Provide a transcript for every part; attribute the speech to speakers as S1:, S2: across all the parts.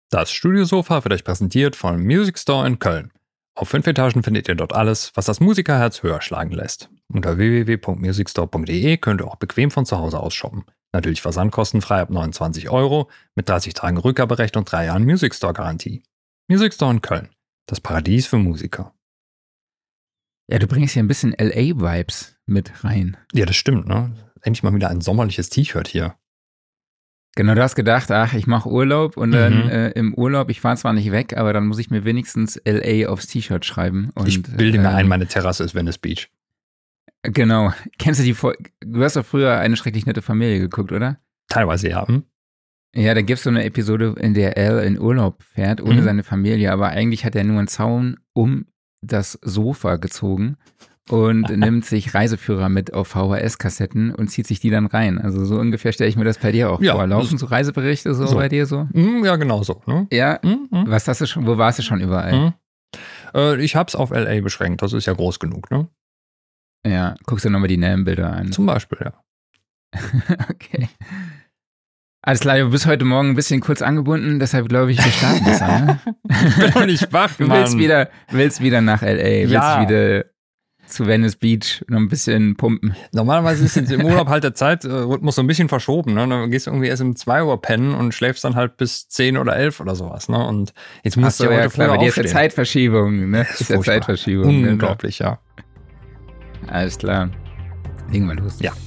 S1: Das Studiosofa wird euch präsentiert von Music Store in Köln. Auf 5 Etagen findet ihr dort alles, was das Musikerherz höher schlagen lässt. Unter www.musicstore.de könnt ihr auch bequem von zu Hause aus shoppen. Natürlich versandkostenfrei ab 29 € mit 30 Tagen Rückgaberecht und 3 Jahren Music Store Garantie. Music Store in Köln. Das Paradies für Musiker.
S2: Ja, du bringst hier ein bisschen LA-Vibes mit rein.
S1: Ja, das stimmt, ne? Endlich mal wieder ein sommerliches T-Shirt hier.
S2: Genau, du hast gedacht, ich mache Urlaub und dann im Urlaub, ich fahre zwar nicht weg, aber dann muss ich mir wenigstens LA aufs T-Shirt schreiben. Und,
S1: ich bilde mir ein, meine Terrasse ist Venice Beach.
S2: Genau. Kennst du du hast doch früher Eine schrecklich nette Familie geguckt, oder?
S1: Teilweise, ja.
S2: Ja, da gibt es so eine Episode, in der Al in Urlaub fährt, ohne seine Familie, aber eigentlich hat er nur einen Zaun um das Sofa gezogen und nimmt sich Reiseführer mit auf VHS-Kassetten und zieht sich die dann rein. Also so ungefähr stelle ich mir das bei dir auch vor. Laufen so Reiseberichte so bei dir so?
S1: Ja, genau so. Ne?
S2: Ja? Was hast du schon, wo warst du schon überall?
S1: Ich hab's auf LA beschränkt, das ist ja groß genug, ne?
S2: Ja, guckst du nochmal die Name-Bilder an.
S1: Zum Beispiel, ja.
S2: Okay. Alles klar, du bist heute Morgen ein bisschen kurz angebunden, deshalb glaube ich, wir starten besser, ne?
S1: Ich bin doch nicht wach,
S2: Du willst wieder nach L.A., willst wieder zu Venice Beach noch ein bisschen pumpen.
S1: Normalerweise ist jetzt im Urlaub halt der Zeitrhythmus so ein bisschen verschoben, ne? Dann gehst du irgendwie erst um 2 Uhr pennen und schläfst dann halt bis 10 oder 11 oder sowas, ne? Und jetzt musst du ja heute früher aufstehen.
S2: Ist ja Zeitverschiebung, ne?
S1: Ist ja Zeitverschiebung. Unglaublich, ja.
S2: Alles klar. Legen wir los.
S1: Ja.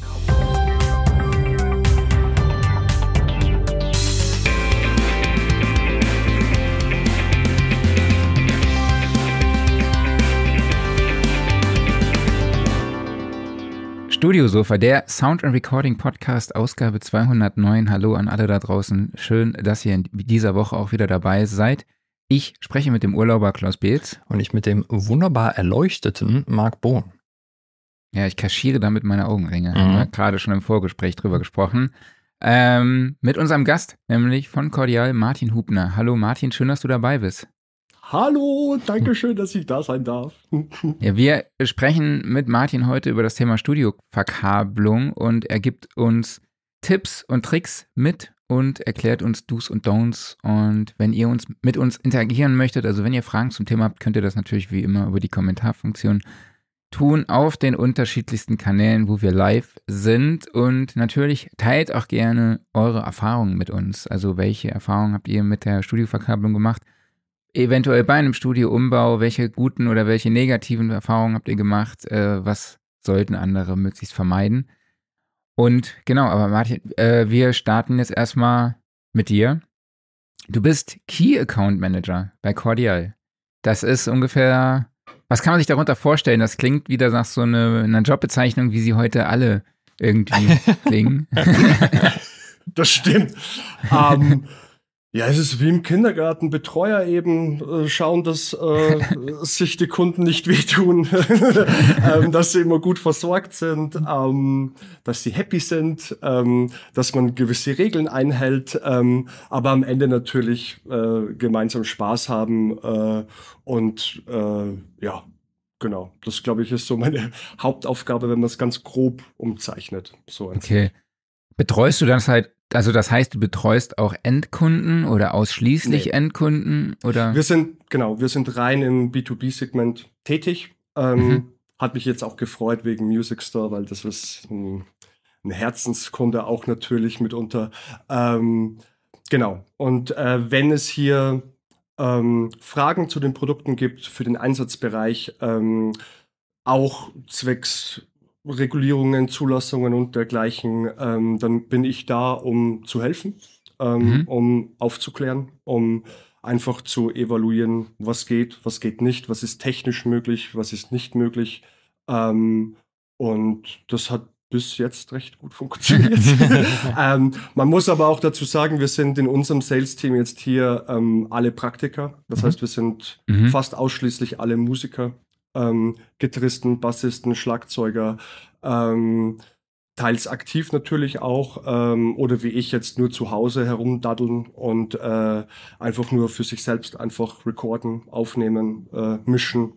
S2: Studiosofa, der Sound and Recording Podcast, Ausgabe 209. Hallo an alle da draußen. Schön, dass ihr in dieser Woche auch wieder dabei seid. Ich spreche mit dem Urlauber Klaus Beetz.
S1: Und ich mit dem wunderbar erleuchteten Marc Bohn.
S2: Ja, ich kaschiere damit meine Augenringe. Haben wir gerade schon im Vorgespräch drüber gesprochen. Mit unserem Gast, nämlich von Cordial, Martin Hubner. Hallo Martin, schön, dass du dabei bist.
S3: Hallo, danke schön, dass ich da sein darf.
S2: Ja, wir sprechen mit Martin heute über das Thema Studioverkabelung und er gibt uns Tipps und Tricks mit und erklärt uns Do's und Don'ts. Und wenn ihr mit uns interagieren möchtet, also wenn ihr Fragen zum Thema habt, könnt ihr das natürlich wie immer über die Kommentarfunktion tun auf den unterschiedlichsten Kanälen, wo wir live sind. Und natürlich teilt auch gerne eure Erfahrungen mit uns. Also welche Erfahrungen habt ihr mit der Studioverkabelung gemacht? Eventuell bei einem Studioumbau, welche guten oder welche negativen Erfahrungen habt ihr gemacht? Was sollten andere möglichst vermeiden? Und genau, aber Martin, wir starten jetzt erstmal mit dir. Du bist Key Account Manager bei Cordial. Das ist ungefähr, was kann man sich darunter vorstellen? Das klingt wieder nach so einer Jobbezeichnung, wie sie heute alle irgendwie klingen.
S3: Das stimmt. Ja, es ist wie im Kindergarten, Betreuer eben schauen, dass sich die Kunden nicht wehtun, dass sie immer gut versorgt sind, dass sie happy sind, dass man gewisse Regeln einhält, aber am Ende natürlich gemeinsam Spaß haben und ja, genau. Das, glaube ich, ist so meine Hauptaufgabe, wenn man es ganz grob umzeichnet. So
S2: okay. Betreust du das halt? Also das heißt, du betreust auch Endkunden oder ausschließlich Endkunden? Oder?
S3: Wir sind rein im B2B-Segment tätig. Hat mich jetzt auch gefreut wegen Music Store, weil das ist ein Herzenskunde auch natürlich mitunter. Genau. Und wenn es hier Fragen zu den Produkten gibt für den Einsatzbereich, auch zwecks Regulierungen, Zulassungen und dergleichen, dann bin ich da, um zu helfen, um aufzuklären, um einfach zu evaluieren, was geht nicht, was ist technisch möglich, was ist nicht möglich. Und das hat bis jetzt recht gut funktioniert. Man muss aber auch dazu sagen, wir sind in unserem Sales-Team jetzt hier alle Praktiker. Das heißt, wir sind fast ausschließlich alle Musiker. Gitarristen, Bassisten, Schlagzeuger, teils aktiv natürlich auch, oder wie ich jetzt nur zu Hause herumdaddeln und einfach nur für sich selbst einfach recorden, aufnehmen, mischen.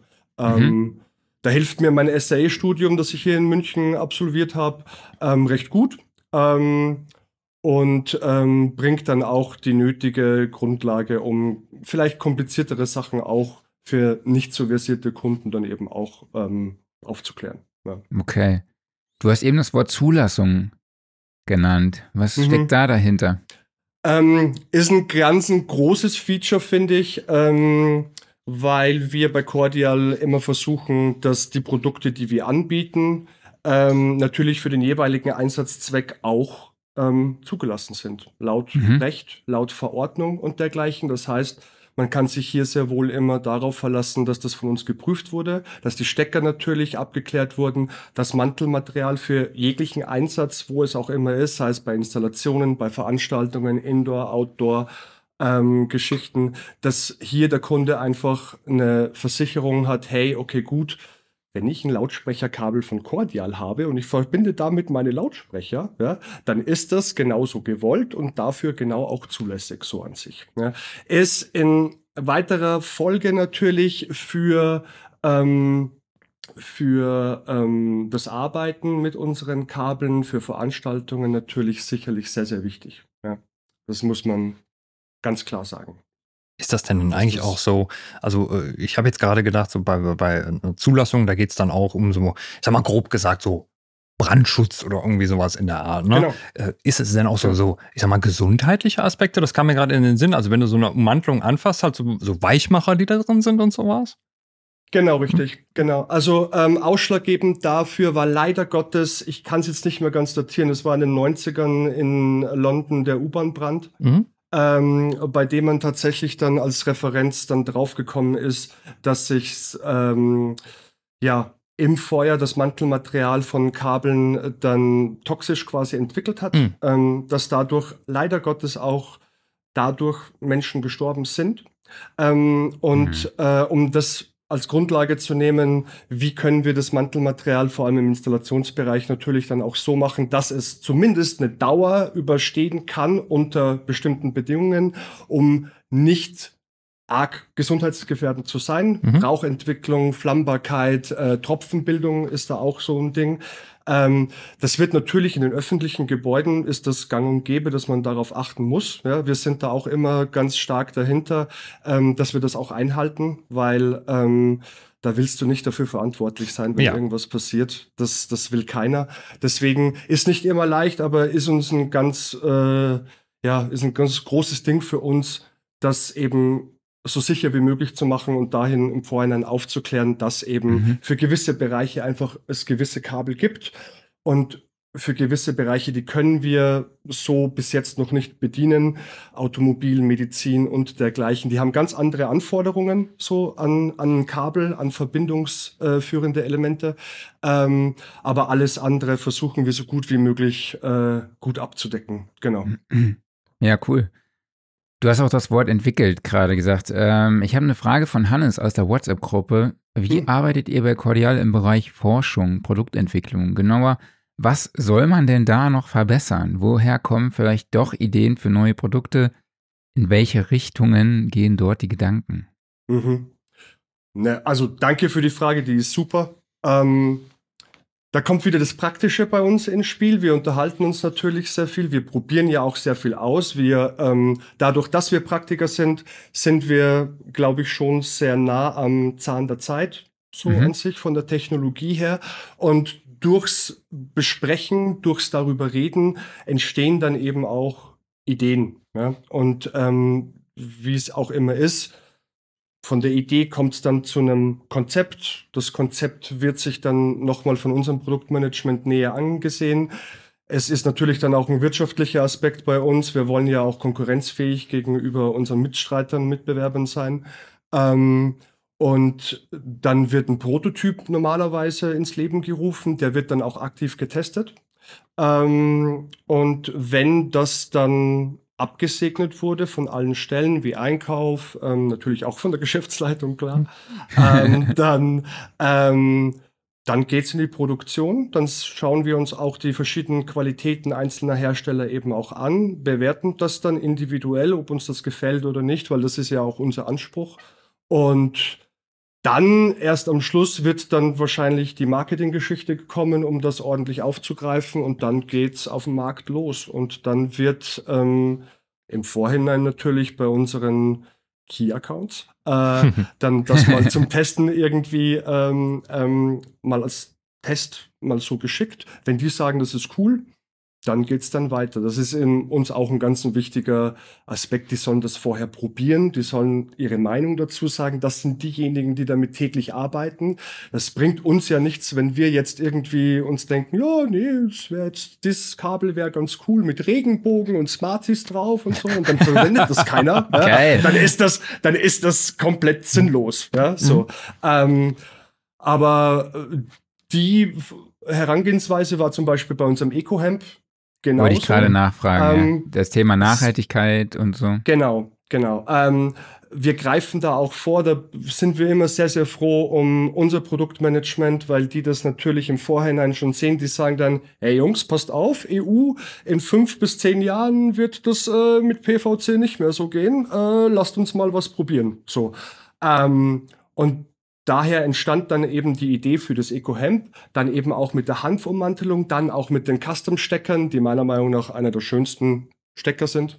S3: Da hilft mir mein SAE-Studium, das ich hier in München absolviert habe, recht gut. und bringt dann auch die nötige Grundlage, um vielleicht kompliziertere Sachen auch für nicht so versierte Kunden dann eben auch aufzuklären. Ja.
S2: Okay. Du hast eben das Wort Zulassung genannt. Was steckt da dahinter?
S3: Ist ein ganz ein großes Feature, finde ich, weil wir bei Cordial immer versuchen, dass die Produkte, die wir anbieten, natürlich für den jeweiligen Einsatzzweck auch zugelassen sind. Laut Recht, laut Verordnung und dergleichen. Das heißt, man kann sich hier sehr wohl immer darauf verlassen, dass das von uns geprüft wurde, dass die Stecker natürlich abgeklärt wurden, das Mantelmaterial für jeglichen Einsatz, wo es auch immer ist, sei es bei Installationen, bei Veranstaltungen, Indoor, Outdoor, Geschichten, dass hier der Kunde einfach eine Versicherung hat, hey, okay, gut, wenn ich ein Lautsprecherkabel von Cordial habe und ich verbinde damit meine Lautsprecher, ja, dann ist das genauso gewollt und dafür genau auch zulässig so an sich. Ja. Ist in weiterer Folge natürlich für das Arbeiten mit unseren Kabeln, für Veranstaltungen natürlich sicherlich sehr, sehr wichtig. Ja. Das muss man ganz klar sagen.
S1: Ist das denn eigentlich auch so, also ich habe jetzt gerade gedacht, so bei Zulassung, da geht es dann auch um so, ich sag mal grob gesagt, so Brandschutz oder irgendwie sowas in der Art. Ne?
S3: Genau.
S1: Ist es denn auch so, ich sag mal, gesundheitliche Aspekte? Das kam mir gerade in den Sinn. Also wenn du so eine Ummantelung anfasst, halt so Weichmacher, die da drin sind und sowas?
S3: Genau, richtig, genau. Also ausschlaggebend dafür war leider Gottes, ich kann es jetzt nicht mehr ganz datieren, es war in den 90ern in London der U-Bahn-Brand. Bei dem man tatsächlich dann als Referenz dann draufgekommen ist, dass sich im Feuer das Mantelmaterial von Kabeln dann toxisch quasi entwickelt hat, dass dadurch leider Gottes auch dadurch Menschen gestorben sind. Um das als Grundlage zu nehmen, wie können wir das Mantelmaterial vor allem im Installationsbereich natürlich dann auch so machen, dass es zumindest eine Dauer überstehen kann unter bestimmten Bedingungen, um nicht arg gesundheitsgefährdend zu sein. Rauchentwicklung, Flammbarkeit, Tropfenbildung ist da auch so ein Ding. Das wird natürlich in den öffentlichen Gebäuden ist das gang und gäbe, dass man darauf achten muss. Ja, wir sind da auch immer ganz stark dahinter, dass wir das auch einhalten, weil da willst du nicht dafür verantwortlich sein, wenn irgendwas passiert. Das will keiner. Deswegen ist nicht immer leicht, aber ist uns ein ganz großes Ding für uns, das eben so sicher wie möglich zu machen und dahin im Vorhinein aufzuklären, dass eben für gewisse Bereiche einfach es gewisse Kabel gibt und für gewisse Bereiche, die können wir so bis jetzt noch nicht bedienen. Automobil, Medizin und dergleichen. Die haben ganz andere Anforderungen so an Kabel, an verbindungsführende Elemente. Aber alles andere versuchen wir so gut wie möglich gut abzudecken. Genau.
S2: Ja, cool. Du hast auch das Wort entwickelt gerade gesagt. Ich habe eine Frage von Hannes aus der WhatsApp-Gruppe. Wie arbeitet ihr bei Cordial im Bereich Forschung, Produktentwicklung? Genauer, was soll man denn da noch verbessern? Woher kommen vielleicht doch Ideen für neue Produkte? In welche Richtungen gehen dort die Gedanken?
S3: Also danke für die Frage, die ist super. Da kommt wieder das Praktische bei uns ins Spiel. Wir unterhalten uns natürlich sehr viel. Wir probieren ja auch sehr viel aus. Dadurch, dass wir Praktiker sind, sind wir, glaube ich, schon sehr nah am Zahn der Zeit, so an sich, von der Technologie her. Und durchs Besprechen, durchs darüber reden, entstehen dann eben auch Ideen. Ja? Und wie es auch immer ist, von der Idee kommt es dann zu einem Konzept. Das Konzept wird sich dann nochmal von unserem Produktmanagement näher angesehen. Es ist natürlich dann auch ein wirtschaftlicher Aspekt bei uns. Wir wollen ja auch konkurrenzfähig gegenüber unseren Mitstreitern, Mitbewerbern sein. Und dann wird ein Prototyp normalerweise ins Leben gerufen. Der wird dann auch aktiv getestet. Und wenn das dann abgesegnet wurde von allen Stellen, wie Einkauf, natürlich auch von der Geschäftsleitung, klar, dann geht's in die Produktion. Dann schauen wir uns auch die verschiedenen Qualitäten einzelner Hersteller eben auch an, bewerten das dann individuell, ob uns das gefällt oder nicht, weil das ist ja auch unser Anspruch. Und Dann erst am Schluss wird dann wahrscheinlich die Marketinggeschichte kommen, um das ordentlich aufzugreifen und dann geht's auf dem Markt los. Und dann wird im Vorhinein natürlich bei unseren Key-Accounts dann das mal zum Testen irgendwie mal als Test mal so geschickt. Wenn die sagen, das ist cool, dann geht's dann weiter. Das ist in uns auch ein ganz wichtiger Aspekt. Die sollen das vorher probieren, die sollen ihre Meinung dazu sagen. Das sind diejenigen, die damit täglich arbeiten. Das bringt uns ja nichts, wenn wir jetzt irgendwie uns denken, ja, nee, das Kabel wäre ganz cool mit Regenbogen und Smarties drauf und so. Und dann verwendet das keiner. Ja? Dann ist das komplett sinnlos. Ja? So. Aber die Herangehensweise war zum Beispiel bei unserem EcoHemp genauso.
S2: Wollte ich gerade nachfragen, das Thema Nachhaltigkeit und so.
S3: Genau. Wir greifen da auch vor, da sind wir immer sehr, sehr froh um unser Produktmanagement, weil die das natürlich im Vorhinein schon sehen. Die sagen dann, hey Jungs, passt auf, EU, in 5 bis 10 Jahren wird das mit PVC nicht mehr so gehen. Lasst uns mal was probieren. So. Und daher entstand dann eben die Idee für das EcoHemp, dann eben auch mit der Hanfummantelung, dann auch mit den Custom-Steckern, die meiner Meinung nach einer der schönsten Stecker sind.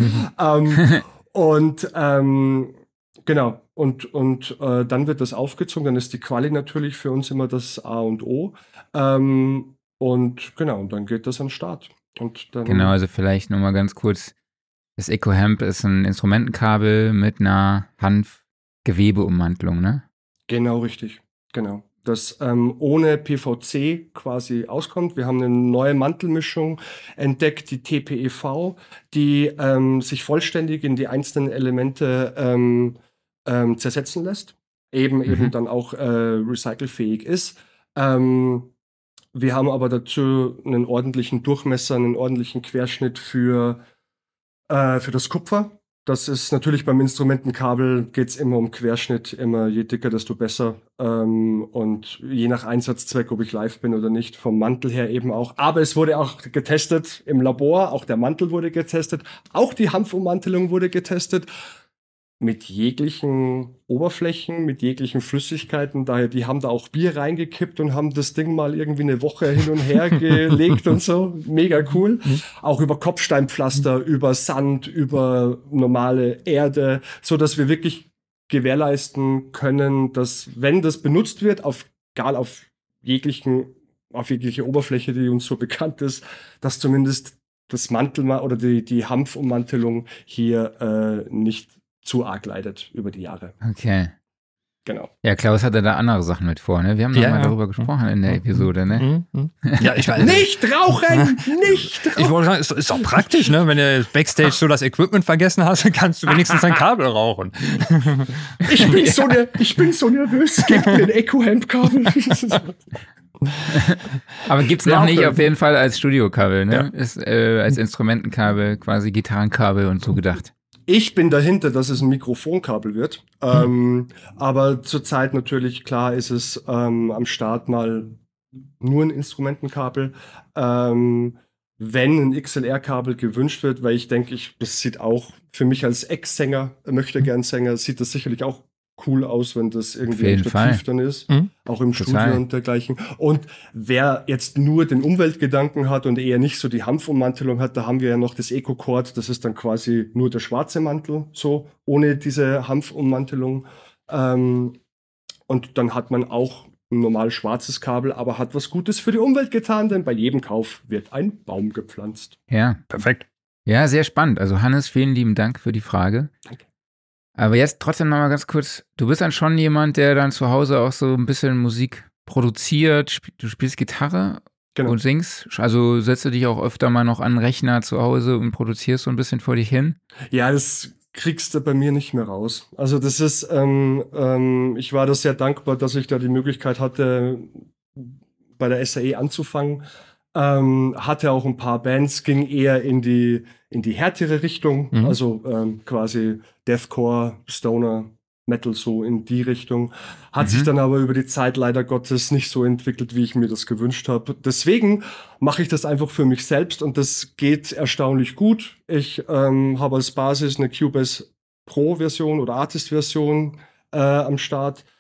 S3: Genau. Und dann wird das aufgezogen, dann ist die Quali natürlich für uns immer das A und O. Und genau, und dann geht das an den Start. Und dann
S2: genau, also vielleicht nochmal ganz kurz. Das EcoHemp ist ein Instrumentenkabel mit einer Hanfgewebeummantelung, ne?
S3: Genau, richtig. Genau. Das ohne PVC quasi auskommt. Wir haben eine neue Mantelmischung entdeckt, die TPEV, die sich vollständig in die einzelnen Elemente zersetzen lässt. Eben dann auch recycelfähig ist. Wir haben aber dazu einen ordentlichen Durchmesser, einen ordentlichen Querschnitt für das Kupfer. Das ist natürlich beim Instrumentenkabel geht es immer um Querschnitt, immer je dicker, desto besser. Und je nach Einsatzzweck, ob ich live bin oder nicht, vom Mantel her eben auch. Aber es wurde auch getestet im Labor, auch der Mantel wurde getestet, auch die Hanfummantelung wurde getestet. Mit jeglichen Oberflächen, mit jeglichen Flüssigkeiten. Daher, die haben da auch Bier reingekippt und haben das Ding mal irgendwie eine Woche hin und her gelegt und so. Mega cool. Auch über Kopfsteinpflaster, über Sand, über normale Erde, so dass wir wirklich gewährleisten können, dass, wenn das benutzt wird, egal auf jegliche Oberfläche, die uns so bekannt ist, dass zumindest das Mantel oder die Hanfummantelung hier nicht zu arg leidet über die Jahre.
S2: Okay.
S3: Genau.
S2: Ja, Klaus hatte da andere Sachen mit vor, ne? Wir haben noch mal darüber gesprochen in der Episode, ne?
S1: Ja, ich weiß.
S3: Nicht rauchen! Nicht rauchen!
S1: Ich wollte sagen, ist doch praktisch, ne? Wenn du Backstage so das Equipment vergessen hast, kannst du wenigstens ein Kabel rauchen.
S3: Ich bin so nervös. Gib mir ein EcoHemp-Kabel.
S2: Aber gibt's noch nicht auf jeden Fall als Studiokabel, ne? Ja. Ist als Instrumentenkabel, quasi Gitarrenkabel und so gedacht.
S3: Ich bin dahinter, dass es ein Mikrofonkabel wird. Aber zurzeit natürlich, klar, ist es am Start mal nur ein Instrumentenkabel. Wenn ein XLR-Kabel gewünscht wird, weil ich denke, das sieht auch für mich als Ex-Sänger, Möchtegern-Sänger, sieht das sicherlich auch cool aus, wenn das irgendwie ein Stativ dann ist. Auch im Studio und dergleichen. Und wer jetzt nur den Umweltgedanken hat und eher nicht so die Hanfummantelung hat, da haben wir ja noch das EcoCord, das ist dann quasi nur der schwarze Mantel, so, ohne diese Hanfummantelung. Und dann hat man auch ein normal schwarzes Kabel, aber hat was Gutes für die Umwelt getan, denn bei jedem Kauf wird ein Baum gepflanzt.
S2: Ja,
S1: perfekt.
S2: Ja, sehr spannend. Also Hannes, vielen lieben Dank für die Frage.
S3: Danke.
S2: Aber jetzt trotzdem noch mal ganz kurz, du bist dann schon jemand, der dann zu Hause auch so ein bisschen Musik produziert, du spielst Gitarre und singst, also setzt du dich auch öfter mal noch an den Rechner zu Hause und produzierst so ein bisschen vor dich hin?
S3: Ja, das kriegst du bei mir nicht mehr raus. Also das ist, ich war da sehr dankbar, dass ich da die Möglichkeit hatte, bei der SAE anzufangen. Hatte auch ein paar Bands, ging eher in die härtere Richtung, also quasi Deathcore, Stoner, Metal, so in die Richtung. Hat sich dann aber über die Zeit leider Gottes nicht so entwickelt, wie ich mir das gewünscht habe. Deswegen mache ich das einfach für mich selbst und das geht erstaunlich gut. Ich habe als Basis eine Cubase Pro-Version oder Artist-Version am Start.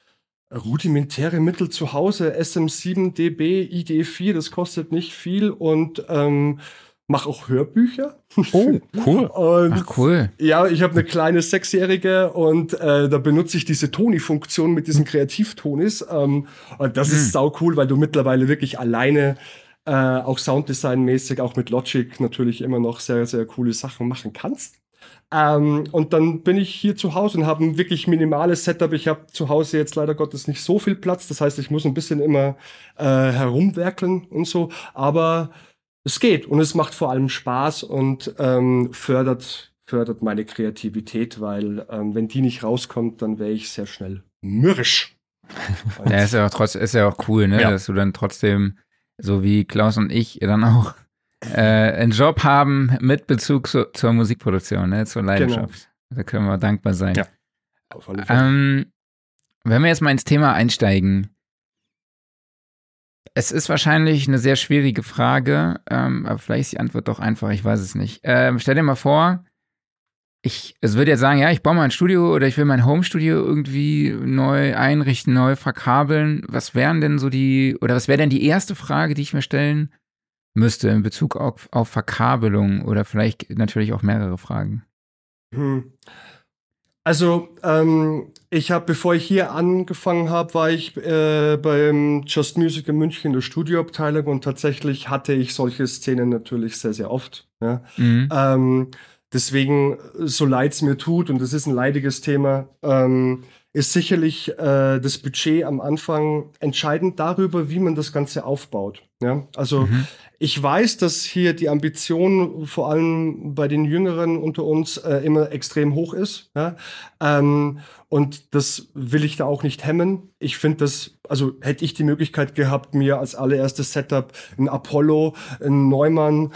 S3: rudimentäre Mittel zu Hause, SM7DB, ID4, das kostet nicht viel und mache auch Hörbücher.
S1: Oh, cool.
S3: Und
S2: Ach, cool.
S3: ja, ich habe eine kleine 6-Jährige und da benutze ich diese Toni-Funktion mit diesen Kreativtonis. Und das ist sau cool, weil du mittlerweile wirklich alleine auch Sounddesign-mäßig, auch mit Logic natürlich immer noch sehr, sehr coole Sachen machen kannst. Und dann bin ich hier zu Hause und habe ein wirklich minimales Setup. Ich habe zu Hause jetzt leider Gottes nicht so viel Platz. Das heißt, ich muss ein bisschen immer herumwerkeln und so. Aber es geht und es macht vor allem Spaß und fördert meine Kreativität, weil wenn die nicht rauskommt, dann wäre ich sehr schnell mürrisch.
S2: Ja, ist ja auch cool, ne?
S1: Ja.
S2: Dass du dann trotzdem, so wie Klaus und ich, dann auch einen Job haben mit Bezug zur Musikproduktion, ne? Zur Leidenschaft. Da können wir dankbar sein.
S1: Ja.
S3: Auf alle Fälle.
S2: Wenn wir jetzt mal ins Thema einsteigen, es ist wahrscheinlich eine sehr schwierige Frage, aber vielleicht ist die Antwort doch einfach, ich weiß es nicht. Stell dir mal vor, es würde jetzt sagen, ja, ich baue mal ein Studio oder ich will mein Homestudio irgendwie neu einrichten, neu verkabeln. Was wäre denn die erste Frage, die ich mir stellen müsste in Bezug auf Verkabelung oder vielleicht natürlich auch mehrere Fragen?
S3: Also, ich habe, bevor ich hier angefangen habe, war ich beim Just Music in München in der Studioabteilung und tatsächlich hatte ich solche Szenen natürlich sehr, sehr oft. Ja. Deswegen, so leid es mir tut, und das ist ein leidiges Thema, ist sicherlich das Budget am Anfang entscheidend darüber, wie man das Ganze aufbaut. Ja? Also ich weiß, dass hier die Ambition vor allem bei den Jüngeren unter uns immer extrem hoch ist. Ja? Und das will ich da auch nicht hemmen. Ich finde das, also hätte ich die Möglichkeit gehabt, mir als allererstes Setup ein Apollo, ein Neumann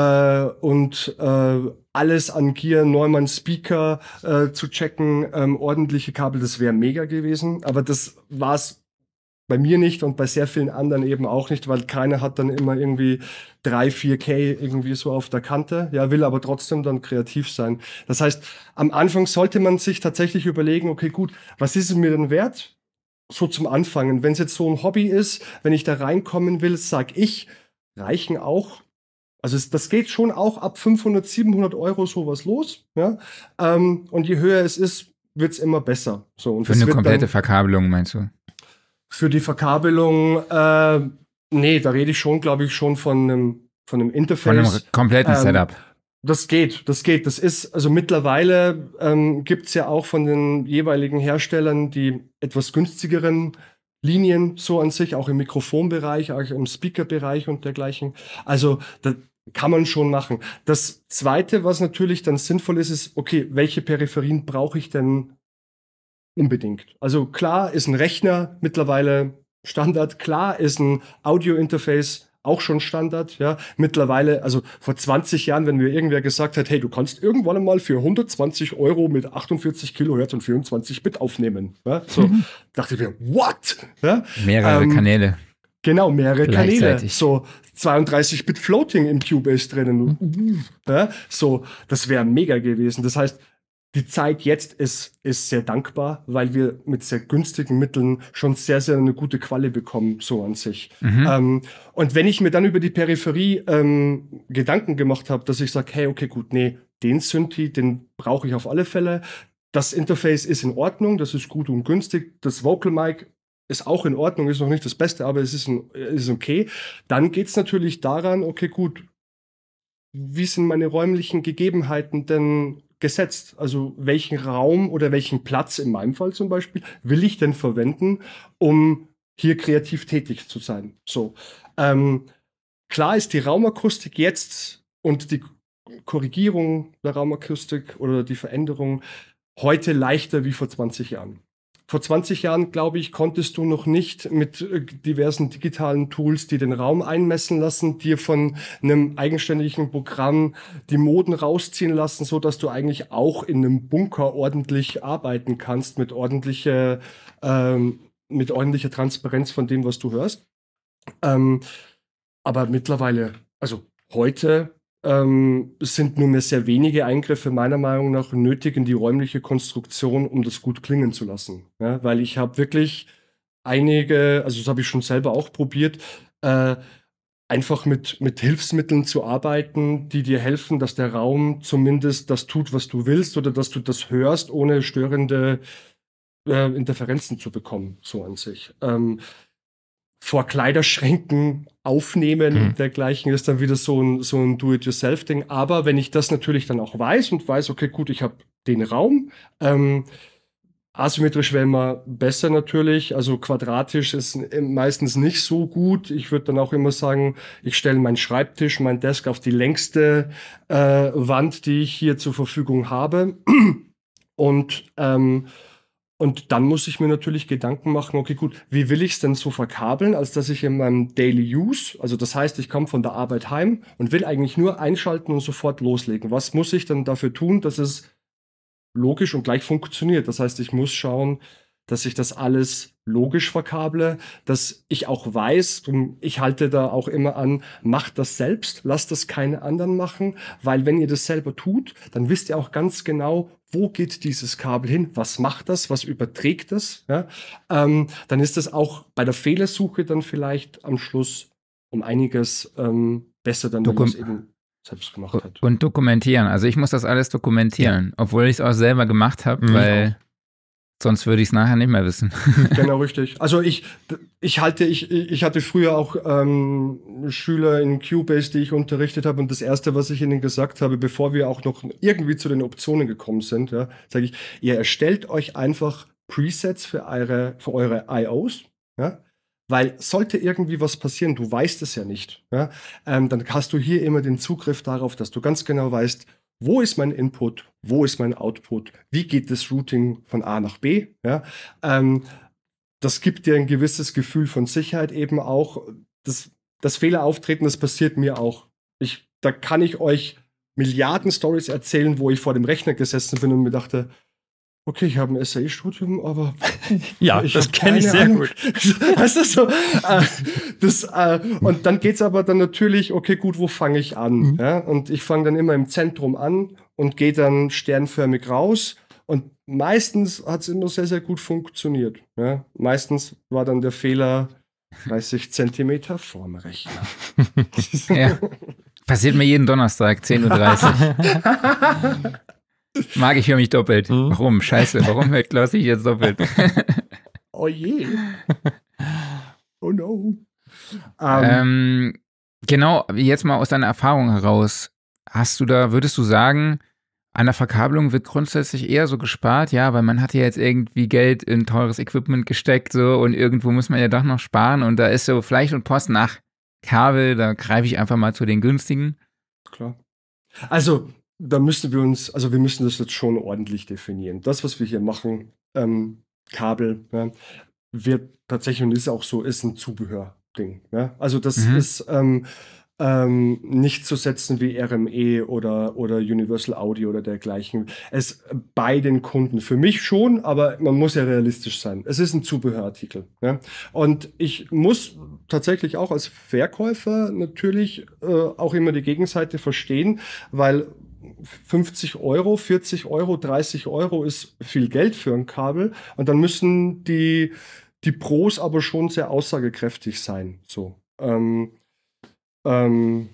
S3: und alles an Gear, Neumann Speaker zu checken, ordentliche Kabel, das wäre mega gewesen. Aber das war es bei mir nicht und bei sehr vielen anderen eben auch nicht, weil keiner hat dann immer irgendwie 3-4K irgendwie so auf der Kante, ja, will aber trotzdem dann kreativ sein. Das heißt, am Anfang sollte man sich tatsächlich überlegen, okay, gut, was ist es mir denn wert? So zum Anfangen. Wenn es jetzt so ein Hobby ist, wenn ich da reinkommen will, sag ich, reichen auch. Also das geht schon auch ab 500, 700 Euro sowas los, ja. Und je höher es ist, wird es immer besser. So, und
S2: Für eine komplette Verkabelung, meinst du?
S3: Für die Verkabelung, nee, da rede ich schon, glaube ich, schon von einem Interface.
S2: Von einem kompletten Setup.
S3: Das geht. Das ist, also mittlerweile gibt's ja auch von den jeweiligen Herstellern die etwas günstigeren Linien so an sich, auch im Mikrofonbereich, auch im Speakerbereich und dergleichen. Also da kann man schon machen. Das Zweite, was natürlich dann sinnvoll ist, ist, okay, welche Peripherien brauche ich denn unbedingt? Also klar ist ein Rechner mittlerweile Standard, klar ist ein Audio-Interface auch schon Standard, ja. Mittlerweile, also vor 20 Jahren, wenn mir irgendwer gesagt hat, hey, du kannst irgendwann einmal für 120 Euro mit 48 Kilohertz und 24 Bit aufnehmen, ja, so, dachte ich mir, what? Ja?
S2: Mehrere Kanäle.
S3: Genau, mehrere Kanäle.
S2: Gleichzeitig.
S3: So 32-Bit Floating im Cubase drinnen. Ja, so, das wäre mega gewesen. Das heißt, die Zeit jetzt ist sehr dankbar, weil wir mit sehr günstigen Mitteln schon sehr, sehr eine gute Quali bekommen, so an sich. Und wenn ich mir dann über die Peripherie Gedanken gemacht habe, dass ich sage, hey, okay, gut, nee, den Synthi, den brauche ich auf alle Fälle. Das Interface ist in Ordnung, das ist gut und günstig. Das Vocal Mic ist auch in Ordnung, ist noch nicht das Beste, aber es ist okay. Dann geht es natürlich daran, okay, gut, wie sind meine räumlichen Gegebenheiten denn gesetzt? Also welchen Raum oder welchen Platz, in meinem Fall zum Beispiel, will ich denn verwenden, um hier kreativ tätig zu sein? So, klar ist die Raumakustik jetzt und die Korrigierung der Raumakustik oder die Veränderung heute leichter wie vor 20 Jahren. Vor 20 Jahren, glaube ich, konntest du noch nicht mit diversen digitalen Tools, die den Raum einmessen lassen, dir von einem eigenständigen Programm die Moden rausziehen lassen, so dass du eigentlich auch in einem Bunker ordentlich arbeiten kannst mit ordentlicher Transparenz von dem, was du hörst. Aber mittlerweile, also heute sind nur mehr sehr wenige Eingriffe meiner Meinung nach nötig in die räumliche Konstruktion, um das gut klingen zu lassen. Ja, weil ich habe wirklich also das habe ich schon selber auch probiert, einfach mit Hilfsmitteln zu arbeiten, die dir helfen, dass der Raum zumindest das tut, was du willst, oder dass du das hörst, ohne störende Interferenzen zu bekommen, so an sich. Vor Kleiderschränken aufnehmen und dergleichen ist dann wieder so ein Do-it-yourself-Ding. Aber wenn ich das natürlich dann auch weiß, okay, gut, ich habe den Raum, asymmetrisch wäre immer besser natürlich, also quadratisch ist meistens nicht so gut. Ich würde dann auch immer sagen, ich stelle meinen Schreibtisch, mein Desk auf die längste Wand, die ich hier zur Verfügung habe. Und dann muss ich mir natürlich Gedanken machen, okay, gut, wie will ich es denn so verkabeln, als dass ich in meinem Daily Use, also das heißt, ich komme von der Arbeit heim und will eigentlich nur einschalten und sofort loslegen. Was muss ich dann dafür tun, dass es logisch und gleich funktioniert? Das heißt, ich muss schauen, dass ich das alles logisch verkable, dass ich auch weiß, ich halte da auch immer an, macht das selbst, lasst das keine anderen machen, weil wenn ihr das selber tut, dann wisst ihr auch ganz genau, wo geht dieses Kabel hin, was macht das, was überträgt das, ja? Dann ist das auch bei der Fehlersuche dann vielleicht am Schluss um einiges besser, dann wenn man es eben selbst gemacht hat.
S2: Und dokumentieren, also ich muss das alles dokumentieren, obwohl ich es auch selber gemacht habe, weil sonst würde ich es nachher nicht mehr wissen.
S3: Genau, richtig. Also ich hatte früher auch Schüler in Cubase, die ich unterrichtet habe, und das Erste, was ich ihnen gesagt habe, bevor wir auch noch irgendwie zu den Optionen gekommen sind, ja, sage ich, ihr erstellt euch einfach Presets für eure IOs, ja, weil sollte irgendwie was passieren, du weißt es ja nicht, ja, dann hast du hier immer den Zugriff darauf, dass du ganz genau weißt, wo ist mein Input, wo ist mein Output, wie geht das Routing von A nach B, ja, das gibt dir ein gewisses Gefühl von Sicherheit eben auch. Das Fehler auftreten, das passiert mir auch. Da kann ich euch Milliarden Stories erzählen, wo ich vor dem Rechner gesessen bin und mir dachte, okay, ich habe ein SAE-Studium, aber
S1: ja, das kenne ich sehr gut.
S3: Weißt du, so, und dann geht's aber dann natürlich, okay, gut, wo fange ich an? Ja? Und ich fange dann immer im Zentrum an und gehe dann sternförmig raus. Und meistens hat es immer sehr, sehr gut funktioniert. Ja? Meistens war dann der Fehler 30 Zentimeter vorm Rechner.
S2: Ja. Passiert mir jeden Donnerstag, 10:30 Uhr. Mag ich höre mich doppelt. Warum? Scheiße, warum hört Klaus sich jetzt doppelt?
S3: Oh je. Oh no.
S2: Genau, jetzt mal aus deiner Erfahrung heraus, würdest du sagen, an der Verkabelung wird grundsätzlich eher so gespart, ja, weil man hat ja jetzt irgendwie Geld in teures Equipment gesteckt, so, und irgendwo muss man ja doch noch sparen, und da ist so Fleisch und Post nach Kabel, da greife ich einfach mal zu den günstigen.
S3: Klar. Also, da müssen wir müssen das jetzt schon ordentlich definieren. Das, was wir hier machen, Kabel, ja, wird tatsächlich, und ist auch so, ist ein Zubehörding. Ja? Also das ist nicht zu setzen wie RME oder Universal Audio oder dergleichen. Es bei den Kunden, für mich schon, aber man muss ja realistisch sein. Es ist ein Zubehörartikel. Ja? Und ich muss tatsächlich auch als Verkäufer natürlich auch immer die Gegenseite verstehen, weil 50 Euro, 40 Euro, 30 Euro ist viel Geld für ein Kabel, und dann müssen die Pros aber schon sehr aussagekräftig sein. So. Von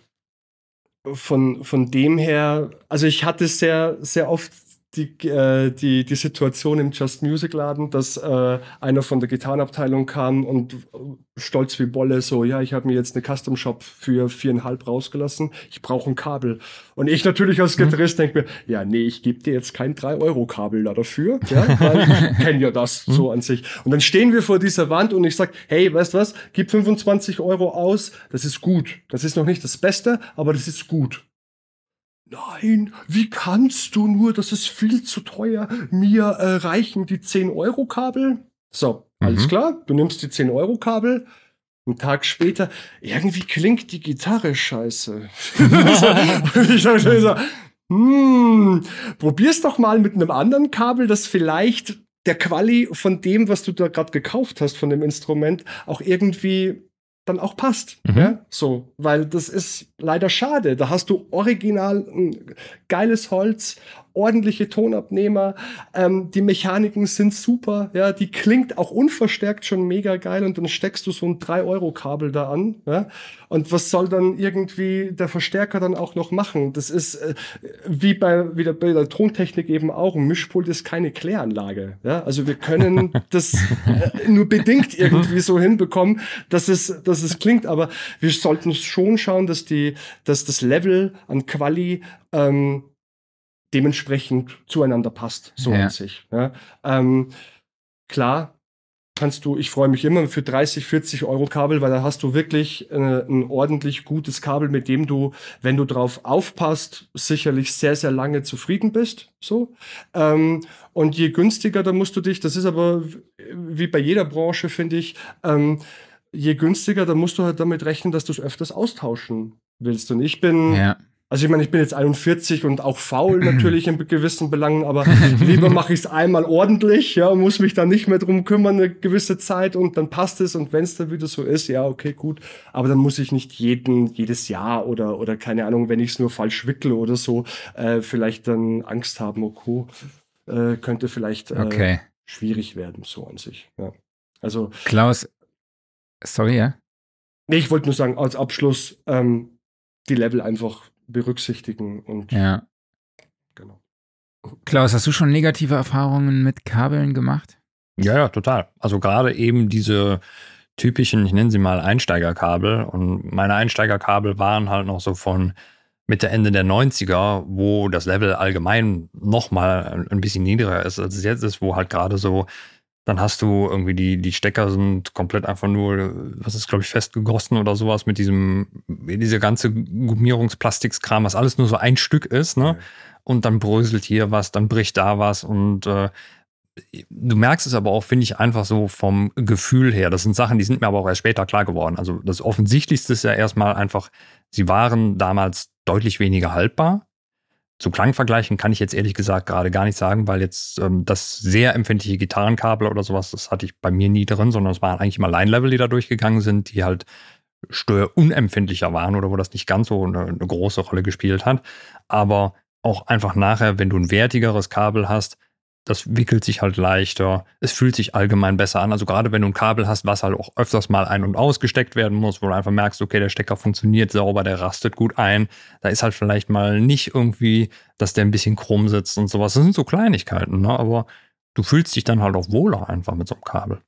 S3: dem her, also ich hatte sehr, sehr oft die Situation im Just Music Laden, dass einer von der Gitarrenabteilung kam und stolz wie Bolle so, ja, ich habe mir jetzt eine Custom Shop für 4,5 rausgelassen, ich brauche ein Kabel. Und ich natürlich als Gitarrist denke mir, ja, nee, ich gebe dir jetzt kein 3-Euro-Kabel da dafür, ja, weil ich kenne ja das so an sich. Und dann stehen wir vor dieser Wand und ich sage, hey, weißt du was, gib 25 Euro aus, das ist gut. Das ist noch nicht das Beste, aber das ist gut. Nein, wie kannst du nur, das ist viel zu teuer, mir reichen die 10-Euro-Kabel? So, alles klar, du nimmst die 10-Euro-Kabel, einen Tag später, irgendwie klingt die Gitarre scheiße. Ich dachte so, probier's doch mal mit einem anderen Kabel, das vielleicht der Quali von dem, was du da gerade gekauft hast, von dem Instrument, auch irgendwie dann auch passt. Ja? So, weil das ist leider schade. Da hast du original ein geiles Holz ordentliche Tonabnehmer, die Mechaniken sind super, ja, die klingt auch unverstärkt schon mega geil und dann steckst du so ein 3-Euro-Kabel da an, ja, und was soll dann irgendwie der Verstärker dann auch noch machen? Das ist wie bei der Tontechnik eben auch, ein Mischpult ist keine Kläranlage, ja, also wir können das nur bedingt irgendwie so hinbekommen, dass es klingt, aber wir sollten schon schauen, dass das Level an Quali dementsprechend zueinander passt, so an sich. Ja. Klar, ich freue mich immer für 30, 40 Euro Kabel, weil da hast du wirklich ein ordentlich gutes Kabel, mit dem du, wenn du drauf aufpasst, sicherlich sehr, sehr lange zufrieden bist. So. Und je günstiger, da musst du dich, das ist aber wie bei jeder Branche, finde ich, je günstiger, da musst du halt damit rechnen, dass du es öfters austauschen willst. Und ich bin ich meine, ich bin jetzt 41 und auch faul natürlich in gewissen Belangen, aber lieber mache ich es einmal ordentlich, ja, muss mich dann nicht mehr drum kümmern eine gewisse Zeit und dann passt es und wenn es dann wieder so ist, ja, okay, gut, aber dann muss ich nicht jedes Jahr oder keine Ahnung, wenn ich es nur falsch wickle oder so, vielleicht dann Angst haben, okay, könnte vielleicht schwierig werden, so an sich, ja. Also
S2: Klaus, sorry, ja?
S3: Nee, ich wollte nur sagen, als Abschluss die Level einfach berücksichtigen und genau.
S2: Klaus, hast du schon negative Erfahrungen mit Kabeln gemacht?
S1: Ja, total. Also gerade eben diese typischen, ich nenne sie mal Einsteigerkabel, und meine Einsteigerkabel waren halt noch so von Mitte, Ende der 90er, wo das Level allgemein nochmal ein bisschen niedriger ist, als es jetzt ist, wo halt gerade so, dann hast du irgendwie die Stecker sind komplett einfach nur, was ist, glaube ich, festgegossen oder sowas mit dieser ganze Gummierungsplastikkram, was alles nur so ein Stück ist, ne? Und dann bröselt hier was, dann bricht da was und du merkst es aber auch, finde ich, einfach so vom Gefühl her. Das sind Sachen, die sind mir aber auch erst später klar geworden. Also das Offensichtlichste ist ja erstmal einfach, sie waren damals deutlich weniger haltbar. Zu Klangvergleichen kann ich jetzt ehrlich gesagt gerade gar nicht sagen, weil jetzt das sehr empfindliche Gitarrenkabel oder sowas, das hatte ich bei mir nie drin, sondern es waren eigentlich immer Line-Level, die da durchgegangen sind, die halt störunempfindlicher waren oder wo das nicht ganz so eine große Rolle gespielt hat. Aber auch einfach nachher, wenn du ein wertigeres Kabel hast, das wickelt sich halt leichter. Es fühlt sich allgemein besser an. Also gerade wenn du ein Kabel hast, was halt auch öfters mal ein- und ausgesteckt werden muss, wo du einfach merkst, okay, der Stecker funktioniert sauber, der rastet gut ein. Da ist halt vielleicht mal nicht irgendwie, dass der ein bisschen krumm sitzt und sowas. Das sind so Kleinigkeiten, ne? Aber du fühlst dich dann halt auch wohler einfach mit so einem Kabel.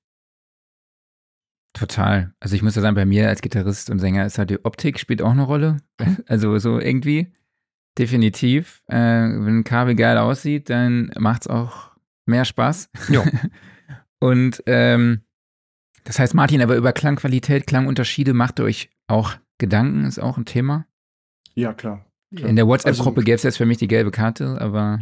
S2: Total. Also ich muss ja sagen, bei mir als Gitarrist und Sänger ist halt die Optik spielt auch eine Rolle. Also so irgendwie. Definitiv. Wenn ein Kabel geil aussieht, dann macht es auch mehr Spaß.
S1: Ja.
S2: Und das heißt, Martin, aber über Klangqualität, Klangunterschiede macht ihr euch auch Gedanken? Ist auch ein Thema?
S3: Ja, klar.
S2: In der WhatsApp-Gruppe gäbe es jetzt für mich die gelbe Karte, aber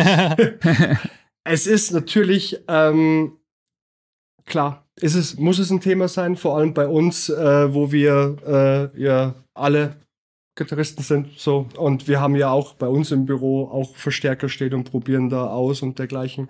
S3: es ist natürlich klar, muss es ein Thema sein, vor allem bei uns, wo wir ja alle Gitarristen sind, so, und wir haben ja auch bei uns im Büro auch Verstärker stehen und probieren da aus und dergleichen.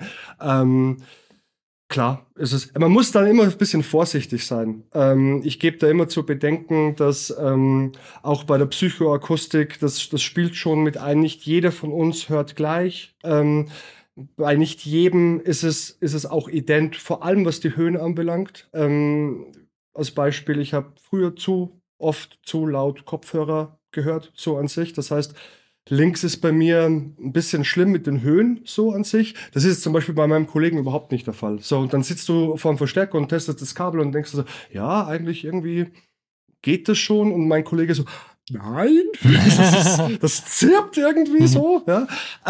S3: Klar, man muss dann immer ein bisschen vorsichtig sein. Ich gebe da immer zu bedenken, dass auch bei der Psychoakustik, das spielt schon mit ein, nicht jeder von uns hört gleich. Bei nicht jedem ist es auch ident, vor allem was die Höhen anbelangt. Als Beispiel, ich habe früher oft zu laut Kopfhörer gehört, so an sich. Das heißt, links ist bei mir ein bisschen schlimm mit den Höhen, so an sich. Das ist zum Beispiel bei meinem Kollegen überhaupt nicht der Fall. So, und dann sitzt du vor dem Verstärker und testest das Kabel und denkst so, ja, eigentlich irgendwie geht das schon. Und mein Kollege so, nein, das zirpt irgendwie so. Ja?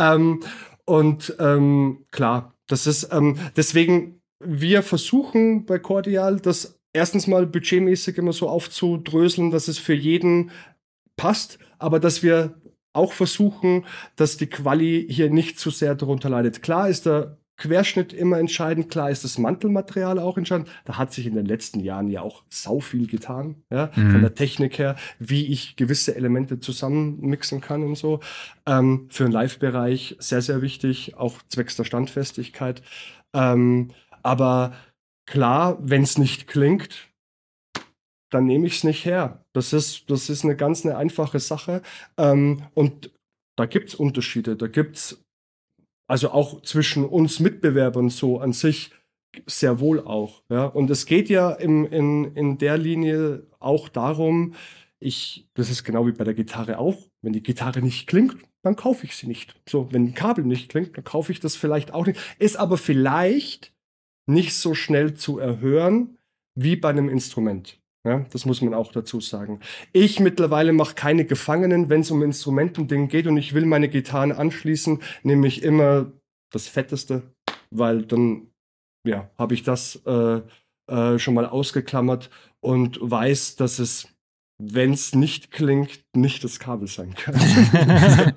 S3: Klar, das ist deswegen, wir versuchen bei Cordial das erstens mal budgetmäßig immer so aufzudröseln, dass es für jeden passt, aber dass wir auch versuchen, dass die Quali hier nicht zu sehr darunter leidet. Klar ist der Querschnitt immer entscheidend, klar ist das Mantelmaterial auch entscheidend. Da hat sich in den letzten Jahren ja auch sau viel getan, ja, von der Technik her, wie ich gewisse Elemente zusammenmixen kann und so. Für den Live-Bereich sehr, sehr wichtig, auch zwecks der Standfestigkeit. Aber klar, wenn es nicht klingt, dann nehme ich es nicht her. Das ist eine ganz einfache Sache. Und da gibt es Unterschiede. Da gibt es Also auch zwischen uns Mitbewerbern so an sich sehr wohl auch. Ja? Und es geht ja in der Linie auch darum, das ist genau wie bei der Gitarre auch, wenn die Gitarre nicht klingt, dann kaufe ich sie nicht. So, wenn ein Kabel nicht klingt, dann kaufe ich das vielleicht auch nicht. Ist aber vielleicht nicht so schnell zu erhören wie bei einem Instrument. Ja, das muss man auch dazu sagen. Ich mittlerweile mache keine Gefangenen, wenn es um Instrumentending geht und ich will meine Gitarren anschließen, nehme ich immer das Fetteste, weil dann habe ich das schon mal ausgeklammert und weiß, dass es, wenn es nicht klingt, nicht das Kabel sein kann.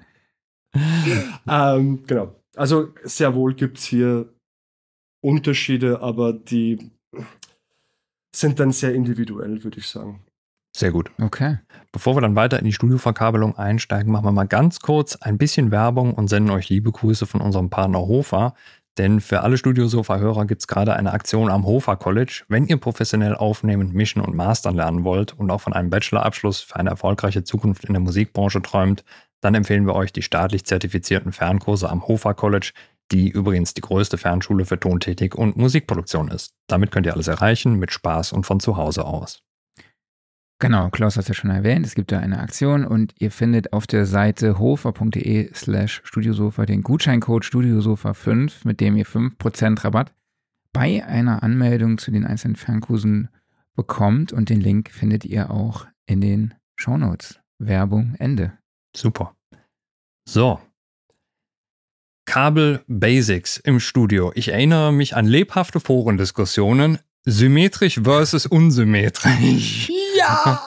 S3: Genau. Also sehr wohl gibt es hier Unterschiede, aber die sind dann sehr individuell, würde ich sagen.
S1: Sehr gut.
S2: Okay.
S1: Bevor wir dann weiter in die Studioverkabelung einsteigen, machen wir mal ganz kurz ein bisschen Werbung und senden euch liebe Grüße von unserem Partner Hofer. Denn für alle Studiosofa-Hörer gibt es gerade eine Aktion am Hofer College. Wenn ihr professionell aufnehmen, mischen und mastern lernen wollt und auch von einem Bachelorabschluss für eine erfolgreiche Zukunft in der Musikbranche träumt, dann empfehlen wir euch die staatlich zertifizierten Fernkurse am Hofer College, die übrigens die größte Fernschule für Tontechnik und Musikproduktion ist. Damit könnt ihr alles erreichen, mit Spaß und von zu Hause aus.
S2: Genau, Klaus hat es ja schon erwähnt, es gibt da eine Aktion und ihr findet auf der Seite hofer.de/studiosofa den Gutscheincode Studiosofa5, mit dem ihr 5% Rabatt bei einer Anmeldung zu den einzelnen Fernkursen bekommt und den Link findet ihr auch in den Shownotes. Werbung Ende.
S1: Super. So. Kabel Basics im Studio. Ich erinnere mich an lebhafte Forendiskussionen. Symmetrisch versus unsymmetrisch.
S2: Ja!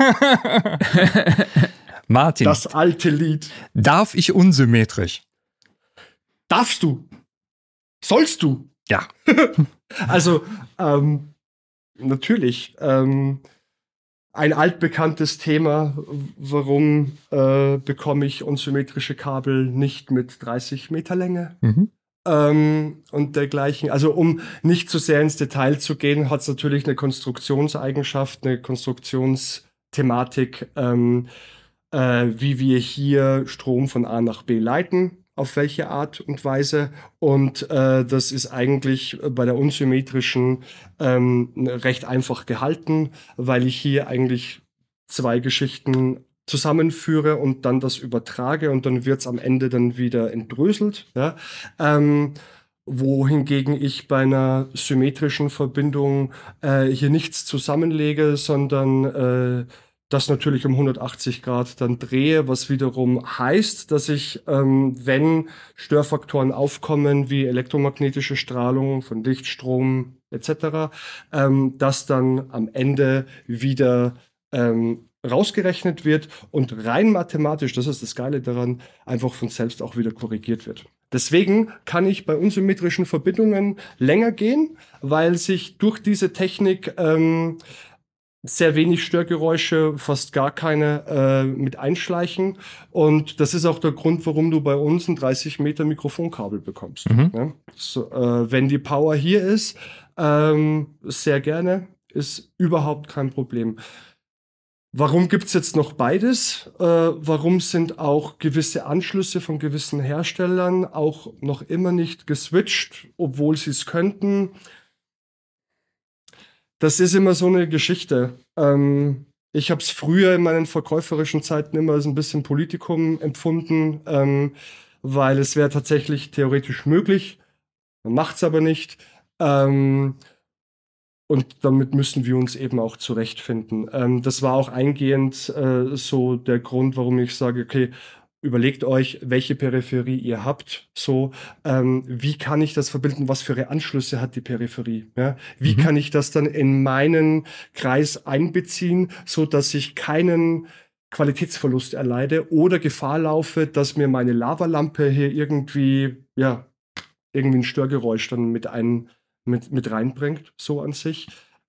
S1: Martin.
S3: Das alte Lied.
S1: Darf ich unsymmetrisch?
S3: Darfst du? Sollst du?
S1: Ja.
S3: Also, natürlich. Ein altbekanntes Thema. Warum bekomme ich unsymmetrische Kabel nicht mit 30 Meter Länge? Und dergleichen. Also um nicht zu sehr ins Detail zu gehen, hat es natürlich eine Konstruktionseigenschaft, eine Konstruktionsthematik, wie wir hier Strom von A nach B leiten, auf welche Art und Weise. Und das ist eigentlich bei der unsymmetrischen recht einfach gehalten, weil ich hier eigentlich zwei Geschichten zusammenführe und dann das übertrage und dann wird es am Ende dann wieder entdröselt. Ja? Wohingegen ich bei einer symmetrischen Verbindung hier nichts zusammenlege, sondern das natürlich um 180 Grad dann drehe, was wiederum heißt, dass ich, wenn Störfaktoren aufkommen, wie elektromagnetische Strahlung von Lichtstrom etc., das dann am Ende wieder rausgerechnet wird und rein mathematisch, das ist das Geile daran, einfach von selbst auch wieder korrigiert wird. Deswegen kann ich bei unsymmetrischen Verbindungen länger gehen, weil sich durch diese Technik sehr wenig Störgeräusche, fast gar keine mit einschleichen. Und das ist auch der Grund, warum du bei uns ein 30 Meter Mikrofonkabel bekommst. Ja? So, wenn die Power hier ist, sehr gerne, ist überhaupt kein Problem. Warum gibt es jetzt noch beides? Warum sind auch gewisse Anschlüsse von gewissen Herstellern auch noch immer nicht geswitcht, obwohl sie es könnten? Das ist immer so eine Geschichte. Ich habe es früher in meinen verkäuferischen Zeiten immer als ein bisschen Politikum empfunden, weil es wäre tatsächlich theoretisch möglich. Man macht es aber nicht. Und damit müssen wir uns eben auch zurechtfinden. Das war auch eingehend so der Grund, warum ich sage, okay, überlegt euch, welche Peripherie ihr habt. So, wie kann ich das verbinden? Was für Anschlüsse hat die Peripherie? Ja? Wie kann ich das dann in meinen Kreis einbeziehen, so dass ich keinen Qualitätsverlust erleide oder Gefahr laufe, dass mir meine Lavalampe hier irgendwie ein Störgeräusch dann mit reinbringt, so an sich.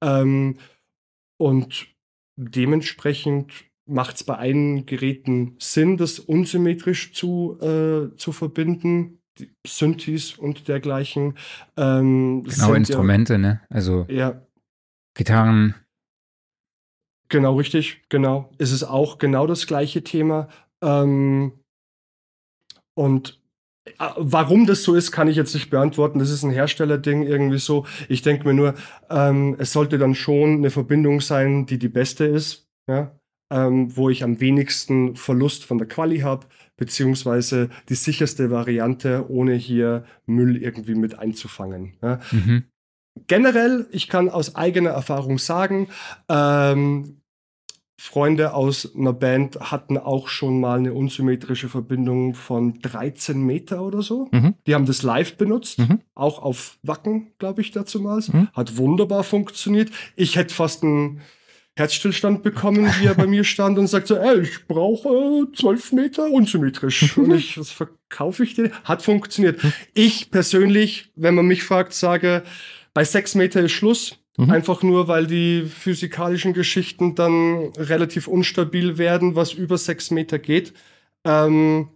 S3: Und dementsprechend macht es bei einigen Geräten Sinn, das unsymmetrisch zu verbinden. Die Synthes und dergleichen.
S2: Genau, Instrumente, ne? Also Gitarren.
S3: Genau, richtig, genau. Es ist auch genau das gleiche Thema. Und Warum das so ist, kann ich jetzt nicht beantworten. Das ist ein Herstellerding irgendwie so. Ich denke mir nur, es sollte dann schon eine Verbindung sein, die beste ist, ja? Wo ich am wenigsten Verlust von der Quali habe, beziehungsweise die sicherste Variante, ohne hier Müll irgendwie mit einzufangen. Ja? Generell, ich kann aus eigener Erfahrung sagen, Freunde aus einer Band hatten auch schon mal eine unsymmetrische Verbindung von 13 Meter oder so. Die haben das live benutzt, auch auf Wacken, glaube ich, dazumals. Hat wunderbar funktioniert. Ich hätte fast einen Herzstillstand bekommen, wie er bei mir stand und sagte, ich brauche 12 Meter unsymmetrisch. Und das verkaufe ich dir. Hat funktioniert. Ich persönlich, wenn man mich fragt, sage, bei 6 Meter ist Schluss. Einfach nur, weil die physikalischen Geschichten dann relativ unstabil werden, was über 6 Meter geht. Und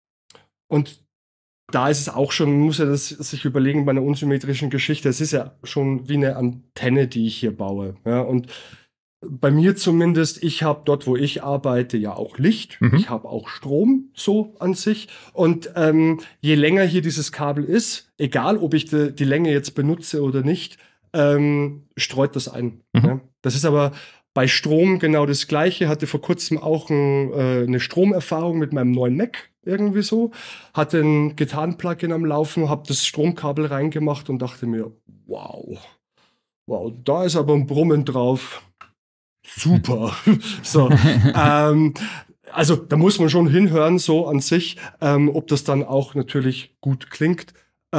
S3: da ist es auch schon, man muss ja das sich überlegen bei einer unsymmetrischen Geschichte. Es ist ja schon wie eine Antenne, die ich hier baue. Ja, und bei mir zumindest, ich habe dort, wo ich arbeite, ja auch Licht. Ich habe auch Strom so an sich. Und je länger hier dieses Kabel ist, egal ob ich die Länge jetzt benutze oder nicht, streut das ein. Ja? Das ist aber bei Strom genau das Gleiche. Hatte vor kurzem auch eine Stromerfahrung mit meinem neuen Mac irgendwie so. Hatte ein Gitarren-Plugin am Laufen, habe das Stromkabel reingemacht und dachte mir, wow, da ist aber ein Brummen drauf. Super. So. Also da muss man schon hinhören, so an sich, ob das dann auch natürlich gut klingt.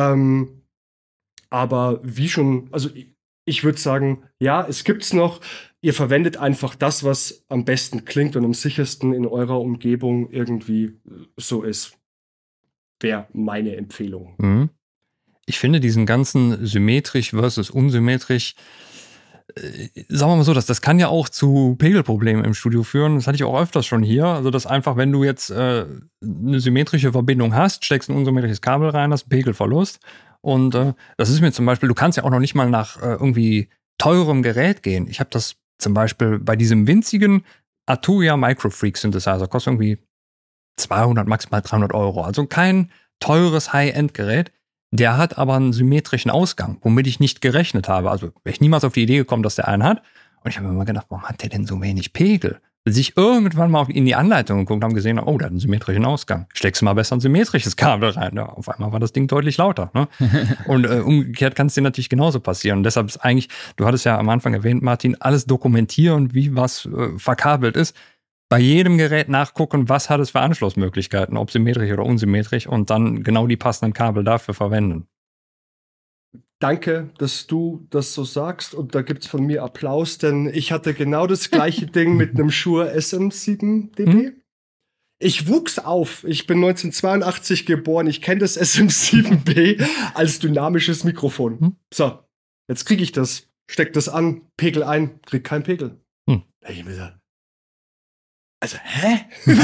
S3: Aber wie schon, also ich würde sagen, ja, es gibt's noch. Ihr verwendet einfach das, was am besten klingt und am sichersten in eurer Umgebung irgendwie so ist. Wäre meine Empfehlung.
S1: Ich finde diesen ganzen symmetrisch versus unsymmetrisch, sagen wir mal so, das kann ja auch zu Pegelproblemen im Studio führen. Das hatte ich auch öfters schon hier. Also, dass einfach, wenn du jetzt eine symmetrische Verbindung hast, steckst ein unsymmetrisches Kabel rein, hast einen Pegelverlust. Und das ist mir zum Beispiel, du kannst ja auch noch nicht mal nach irgendwie teurem Gerät gehen. Ich habe das zum Beispiel bei diesem winzigen Arturia Microfreak Synthesizer, kostet irgendwie 200, maximal 300 Euro. Also kein teures High-End-Gerät. Der hat aber einen symmetrischen Ausgang, womit ich nicht gerechnet habe. Also wäre ich niemals auf die Idee gekommen, dass der einen hat. Und ich habe mir immer gedacht, warum hat der denn so wenig Pegel? Bis ich irgendwann mal in die Anleitung geguckt habe und gesehen habe, oh, der hat einen symmetrischen Ausgang. Steckst du mal besser ein symmetrisches Kabel rein. Ja, auf einmal war das Ding deutlich lauter. Ne? Und umgekehrt kann es dir natürlich genauso passieren. Und deshalb ist eigentlich, du hattest ja am Anfang erwähnt, Martin, alles dokumentieren, wie was verkabelt ist. Bei jedem Gerät nachgucken, was hat es für Anschlussmöglichkeiten, ob symmetrisch oder unsymmetrisch, und dann genau die passenden Kabel dafür verwenden.
S3: Danke, dass du das so sagst, und da gibt's von mir Applaus, denn ich hatte genau das gleiche Ding mit einem Shure SM7DB. Ich wuchs auf, ich bin 1982 geboren, ich kenne das SM7B als dynamisches Mikrofon. So, jetzt kriege ich das, steck das an, Pegel ein, krieg keinen Pegel. Ich mir gesagt, also, hä?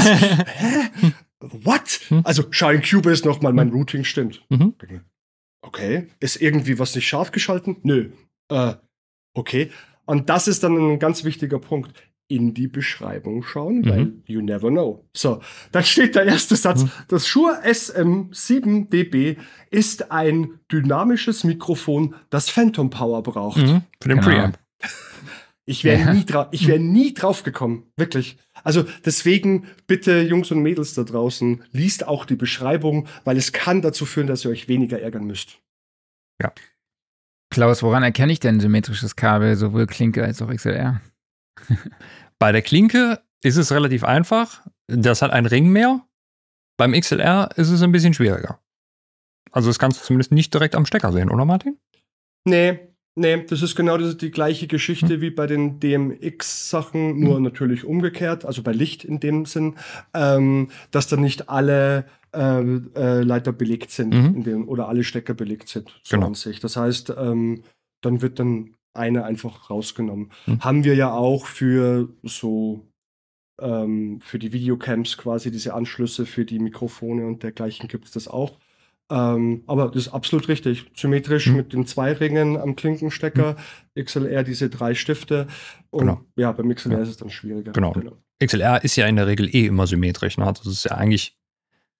S3: What? Also, Shine Cube ist nochmal, mein Routing stimmt. Okay. Ist irgendwie was nicht scharf geschalten? Nö. Okay. Und das ist dann ein ganz wichtiger Punkt. In die Beschreibung schauen, weil you never know. So, dann steht der erste Satz. Das Shure SM7DB ist ein dynamisches Mikrofon, das Phantom Power braucht.
S1: Für den Preamp.
S3: Ich wäre nie drauf gekommen, wirklich. Also deswegen bitte, Jungs und Mädels da draußen, liest auch die Beschreibung, weil es kann dazu führen, dass ihr euch weniger ärgern müsst.
S2: Ja. Klaus, woran erkenne ich denn symmetrisches Kabel, sowohl Klinke als auch XLR?
S1: Bei der Klinke ist es relativ einfach. Das hat einen Ring mehr. Beim XLR ist es ein bisschen schwieriger. Also das kannst du zumindest nicht direkt am Stecker sehen, oder Martin?
S3: Nee, das ist genau die gleiche Geschichte wie bei den DMX-Sachen, nur natürlich umgekehrt, also bei Licht in dem Sinn, dass dann nicht alle Leiter belegt sind oder alle Stecker belegt sind, so an sich. Das heißt, dann wird dann eine einfach rausgenommen. Haben wir ja auch für so für die Videocams quasi diese Anschlüsse für die Mikrofone und dergleichen gibt es das auch. Aber das ist absolut richtig. Symmetrisch mit den 2 Ringen am Klinkenstecker, XLR diese 3 Stifte. Und ja, beim XLR ist es dann schwieriger.
S1: Genau. XLR ist ja in der Regel immer symmetrisch. Ne? Das ist ja eigentlich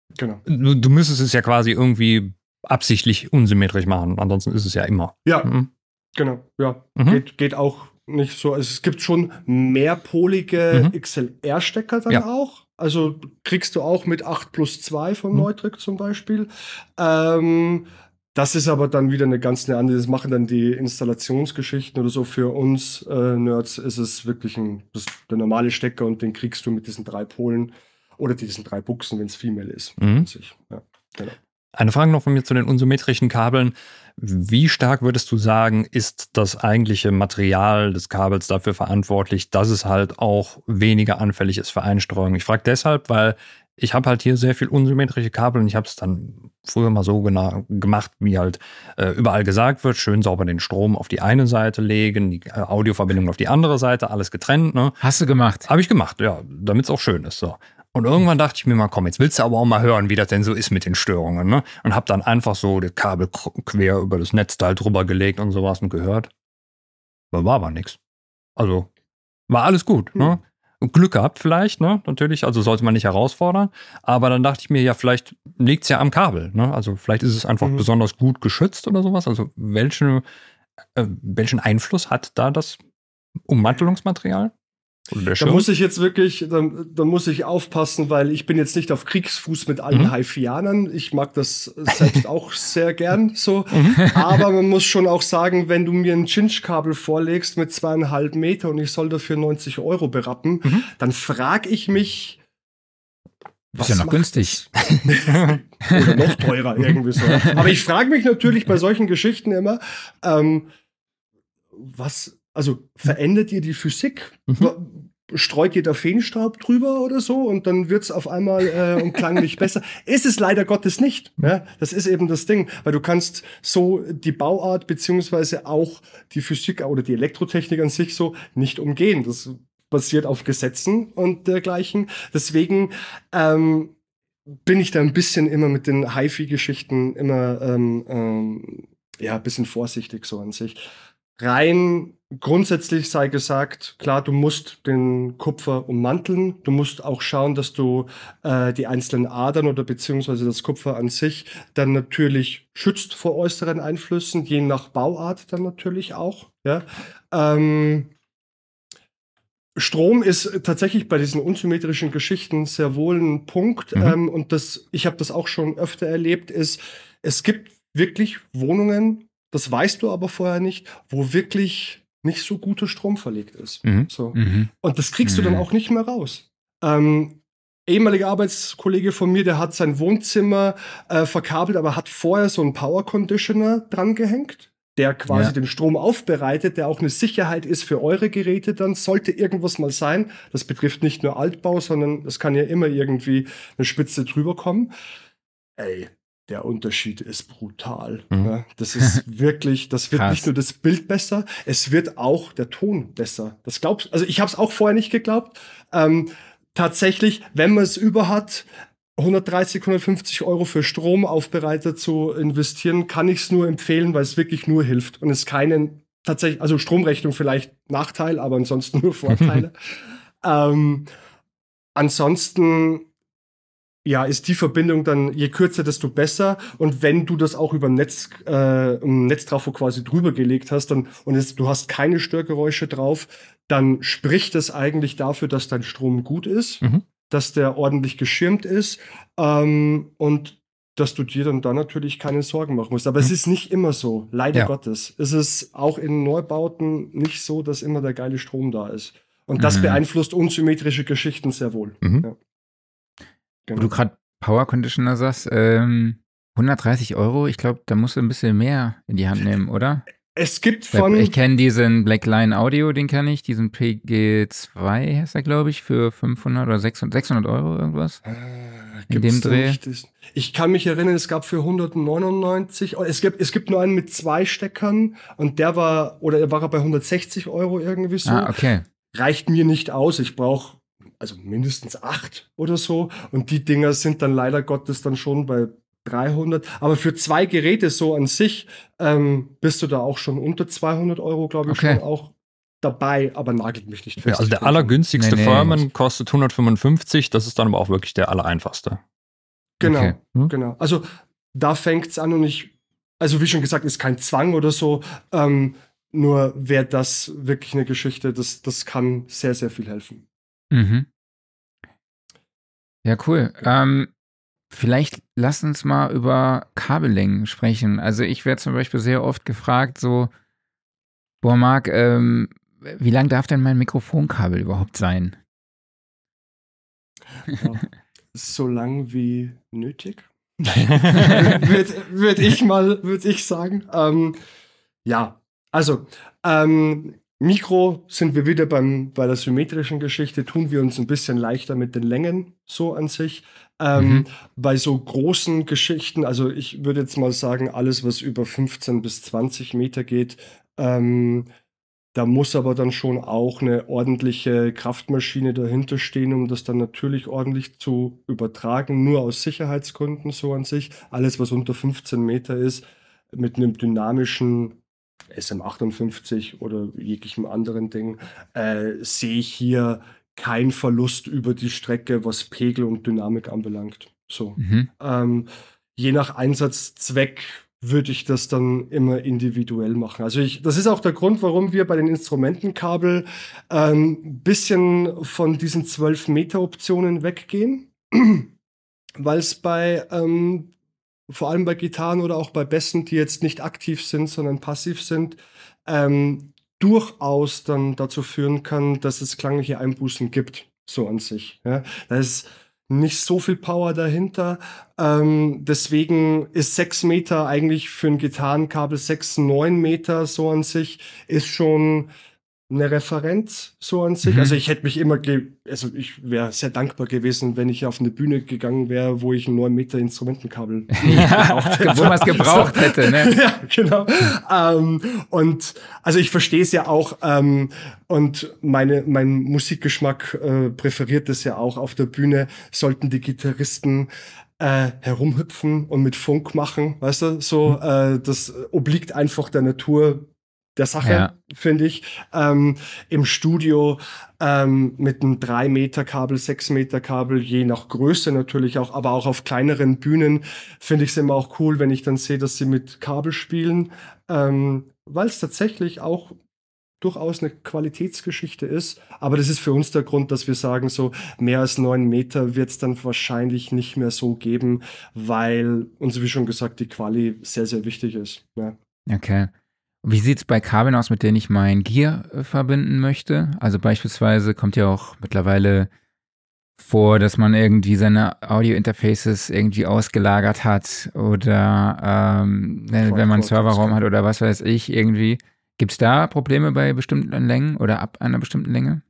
S3: Genau.
S1: Du müsstest es ja quasi irgendwie absichtlich unsymmetrisch machen. Ansonsten ist es ja immer.
S3: Ja,
S1: Mhm.
S3: genau. Ja,
S1: Mhm.
S3: geht auch nicht so. Also es gibt schon mehrpolige XLR-Stecker dann auch. Also kriegst du auch mit 8+2 vom Neutrik zum Beispiel. Das ist aber dann wieder eine andere. Das machen dann die Installationsgeschichten oder so. Für uns Nerds ist es wirklich der normale Stecker und den kriegst du mit diesen 3 Polen oder diesen 3 Buchsen, wenn es Female ist. Ja, genau.
S1: Eine Frage noch von mir zu den unsymmetrischen Kabeln. Wie stark würdest du sagen, ist das eigentliche Material des Kabels dafür verantwortlich, dass es halt auch weniger anfällig ist für Einstreuung? Ich frage deshalb, weil ich habe halt hier sehr viel unsymmetrische Kabel und ich habe es dann früher mal so gemacht, wie halt überall gesagt wird, schön sauber den Strom auf die eine Seite legen, die Audioverbindung auf die andere Seite, alles getrennt. Ne?
S2: Hast du gemacht?
S1: Habe ich gemacht, ja, damit es auch schön ist. So. Und irgendwann dachte ich mir mal, komm, jetzt willst du aber auch mal hören, wie das denn so ist mit den Störungen. Ne? Und habe dann einfach so das Kabel quer über das Netzteil drüber gelegt und sowas und gehört. War aber nichts. Also war alles gut. Ne? Glück gehabt vielleicht, ne? Natürlich, also sollte man nicht herausfordern. Aber dann dachte ich mir, ja, vielleicht liegt es ja am Kabel. Ne? Also vielleicht ist es einfach besonders gut geschützt oder sowas. Also welchen Einfluss hat da das Ummantelungsmaterial?
S3: Da muss ich jetzt wirklich, da muss ich aufpassen, weil ich bin jetzt nicht auf Kriegsfuß mit allen Haifianern. Ich mag das selbst auch sehr gern so. Aber man muss schon auch sagen, wenn du mir ein Cinch-Kabel vorlegst mit 2,5 Meter und ich soll dafür 90 Euro berappen, dann frage ich mich,
S2: was ist ja noch günstig.
S3: Oder noch teurer irgendwie so. Aber ich frage mich natürlich bei solchen Geschichten immer, also verändert ihr die Physik? Streut ihr da Feenstaub drüber oder so und dann wird's auf einmal klanglich besser? Ist es leider Gottes nicht. Ja? Das ist eben das Ding, weil du kannst so die Bauart beziehungsweise auch die Physik oder die Elektrotechnik an sich so nicht umgehen. Das basiert auf Gesetzen und dergleichen. Deswegen bin ich da ein bisschen immer mit den HiFi-Geschichten immer ein bisschen vorsichtig so an sich. Rein grundsätzlich sei gesagt, klar, du musst den Kupfer ummanteln. Du musst auch schauen, dass du die einzelnen Adern oder beziehungsweise das Kupfer an sich dann natürlich schützt vor äußeren Einflüssen, je nach Bauart dann natürlich auch. Ja. Strom ist tatsächlich bei diesen unsymmetrischen Geschichten sehr wohl ein Punkt. Und ich habe das auch schon öfter erlebt, es gibt wirklich Wohnungen, das weißt du aber vorher nicht, wo wirklich nicht so guter Strom verlegt ist. So. Und das kriegst du dann auch nicht mehr raus. Ehemaliger Arbeitskollege von mir, der hat sein Wohnzimmer verkabelt, aber hat vorher so einen Power Conditioner dran gehängt, der quasi den Strom aufbereitet, der auch eine Sicherheit ist für eure Geräte dann, sollte irgendwas mal sein. Das betrifft nicht nur Altbau, sondern es kann ja immer irgendwie eine Spitze drüber kommen. Ey, der Unterschied ist brutal. Ja, das ist wirklich, das wird nicht nur das Bild besser, es wird auch der Ton besser. Das glaubst, also ich habe es auch vorher nicht geglaubt. Tatsächlich, wenn man es über hat, 130, 150 Euro für Stromaufbereiter zu investieren, kann ich es nur empfehlen, weil es wirklich nur hilft und es keinen tatsächlich, also Stromrechnung vielleicht Nachteil, aber ansonsten nur Vorteile. Ansonsten ist die Verbindung dann, je kürzer, desto besser. Und wenn du das auch über Netztrafo quasi drüber gelegt hast, du hast keine Störgeräusche drauf, dann spricht das eigentlich dafür, dass dein Strom gut ist, dass der ordentlich geschirmt ist und dass du dir dann da natürlich keine Sorgen machen musst. Aber es ist nicht immer so, leider Gottes. Es ist auch in Neubauten nicht so, dass immer der geile Strom da ist. Und das beeinflusst unsymmetrische Geschichten sehr wohl. Ja.
S2: Wo du gerade Power Conditioner sagst, 130 Euro, ich glaube, da musst du ein bisschen mehr in die Hand nehmen, oder?
S3: Es gibt
S2: Ich kenne diesen Blackline Audio, den kenne ich, diesen PG2 heißt er, glaube ich, für 500 oder 600 Euro irgendwas. In dem Dreh.
S3: Ich kann mich erinnern, es gab für 199, es gibt nur einen mit 2 Steckern und er war bei 160 Euro irgendwie so.
S2: Okay.
S3: Reicht mir nicht aus, ich brauche also mindestens 8 oder so. Und die Dinger sind dann leider Gottes dann schon bei 300. Aber für 2 Geräte so an sich bist du da auch schon unter 200 Euro, glaube ich, schon auch dabei. Aber nagelt mich nicht fest.
S1: Ja, also der allergünstigste Firmen kostet 155. Das ist dann aber auch wirklich der allereinfachste.
S3: Genau,
S2: Okay.
S3: genau. Also da fängt es an und also wie schon gesagt, ist kein Zwang oder so. Nur wäre das wirklich eine Geschichte, das kann sehr, sehr viel helfen.
S2: Mhm. Ja, cool. Vielleicht lass uns mal über Kabellängen sprechen. Also ich werde zum Beispiel sehr oft gefragt, so, boah, Marc, wie lang darf denn mein Mikrofonkabel überhaupt sein?
S3: Ja, so lang wie nötig. Würde ich sagen. Ja, also Mikro sind wir wieder bei der symmetrischen Geschichte, tun wir uns ein bisschen leichter mit den Längen so an sich. Bei so großen Geschichten, also ich würde jetzt mal sagen, alles, was über 15 bis 20 Meter geht, da muss aber dann schon auch eine ordentliche Kraftmaschine dahinter stehen, um das dann natürlich ordentlich zu übertragen, nur aus Sicherheitsgründen so an sich. Alles, was unter 15 Meter ist, mit einem dynamischen SM58 oder jeglichem anderen Ding, sehe ich hier keinen Verlust über die Strecke, was Pegel und Dynamik anbelangt. So. Je nach Einsatzzweck würde ich das dann immer individuell machen. Also das ist auch der Grund, warum wir bei den Instrumentenkabel ein bisschen von diesen 12-Meter-Optionen weggehen, weil es vor allem bei Gitarren oder auch bei Bässen, die jetzt nicht aktiv sind, sondern passiv sind, durchaus dann dazu führen kann, dass es klangliche Einbußen gibt, so an sich. Ja. Da ist nicht so viel Power dahinter. Deswegen ist 6 Meter eigentlich für ein Gitarrenkabel 6, 9 Meter so an sich, ist schon eine Referenz so an sich. Also ich hätte mich immer, ich wäre sehr dankbar gewesen, wenn ich auf eine Bühne gegangen wäre, wo ich ein 9 Meter Instrumentenkabel
S2: wo man es gebraucht hätte, ne?
S3: Ja, genau. Und also ich verstehe es ja auch und mein Musikgeschmack präferiert es ja auch auf der Bühne, sollten die Gitarristen herumhüpfen und mit Funk machen, weißt du, so, das obliegt einfach der Natur der Sache, finde ich. Im Studio mit einem 3-Meter-Kabel, 6-Meter-Kabel, je nach Größe natürlich auch, aber auch auf kleineren Bühnen finde ich es immer auch cool, wenn ich dann sehe, dass sie mit Kabel spielen, weil es tatsächlich auch durchaus eine Qualitätsgeschichte ist. Aber das ist für uns der Grund, dass wir sagen, so mehr als 9 Meter wird es dann wahrscheinlich nicht mehr so geben, weil uns, wie schon gesagt, die Quali sehr, sehr wichtig ist. Ja.
S2: Okay. Wie sieht es bei Kabeln aus, mit denen ich mein Gear verbinden möchte? Also beispielsweise kommt ja auch mittlerweile vor, dass man irgendwie seine Audio-Interfaces irgendwie ausgelagert hat oder wenn man einen Serverraum hat oder was weiß ich irgendwie. Gibt es da Probleme bei bestimmten Längen oder ab einer bestimmten Länge?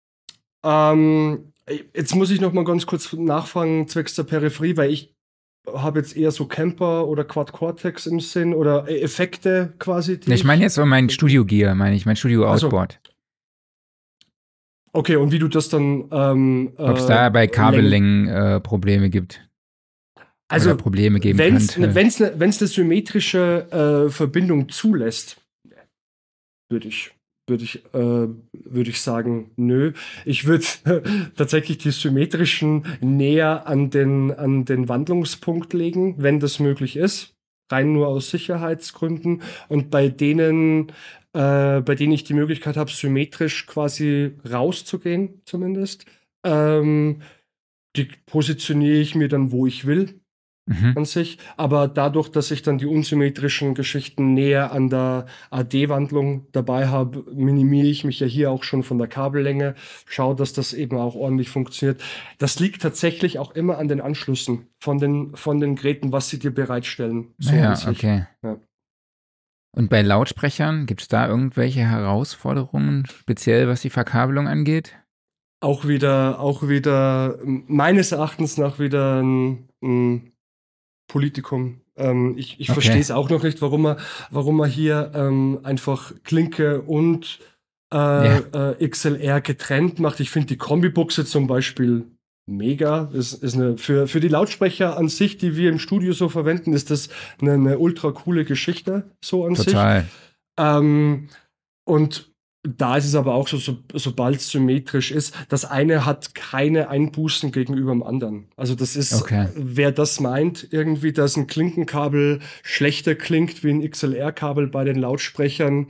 S3: Jetzt muss ich noch mal ganz kurz nachfragen zwecks der Peripherie, weil ich habe jetzt eher so Camper oder Quad Cortex im Sinn oder Effekte quasi.
S2: Ich meine jetzt so mein Studio-Gear, mein Studio-Outboard.
S3: Okay, und wie du das dann
S2: ob es da bei Kabellängen Probleme gibt.
S3: Also
S2: oder Probleme geben könnte.
S3: Wenn es eine symmetrische Verbindung zulässt, würde ich sagen, nö. Ich würde tatsächlich die symmetrischen näher an den Wandlungspunkt legen, wenn das möglich ist. Rein nur aus Sicherheitsgründen. Und bei denen ich die Möglichkeit habe, symmetrisch quasi rauszugehen, zumindest, die positioniere ich mir dann, wo ich will. An sich, aber dadurch, dass ich dann die unsymmetrischen Geschichten näher an der AD-Wandlung dabei habe, minimiere ich mich ja hier auch schon von der Kabellänge, schaue, dass das eben auch ordentlich funktioniert. Das liegt tatsächlich auch immer an den Anschlüssen von den Geräten, was sie dir bereitstellen. So
S2: okay. Ja. Und bei Lautsprechern, gibt es da irgendwelche Herausforderungen, speziell was die Verkabelung angeht?
S3: Auch wieder meines Erachtens nach wieder ein Politikum. Ich verstehe es auch noch nicht, warum man hier einfach Klinke und XLR getrennt macht. Ich finde die Kombibuchse zum Beispiel mega. Ist für die Lautsprecher an sich, die wir im Studio so verwenden, ist das eine ultra coole Geschichte so an sich.
S2: Total.
S3: Und Da ist es aber auch so, sobald es symmetrisch ist, das eine hat keine Einbußen gegenüber dem anderen. Also das ist, wer das meint, irgendwie, dass ein Klinkenkabel schlechter klingt wie ein XLR-Kabel bei den Lautsprechern,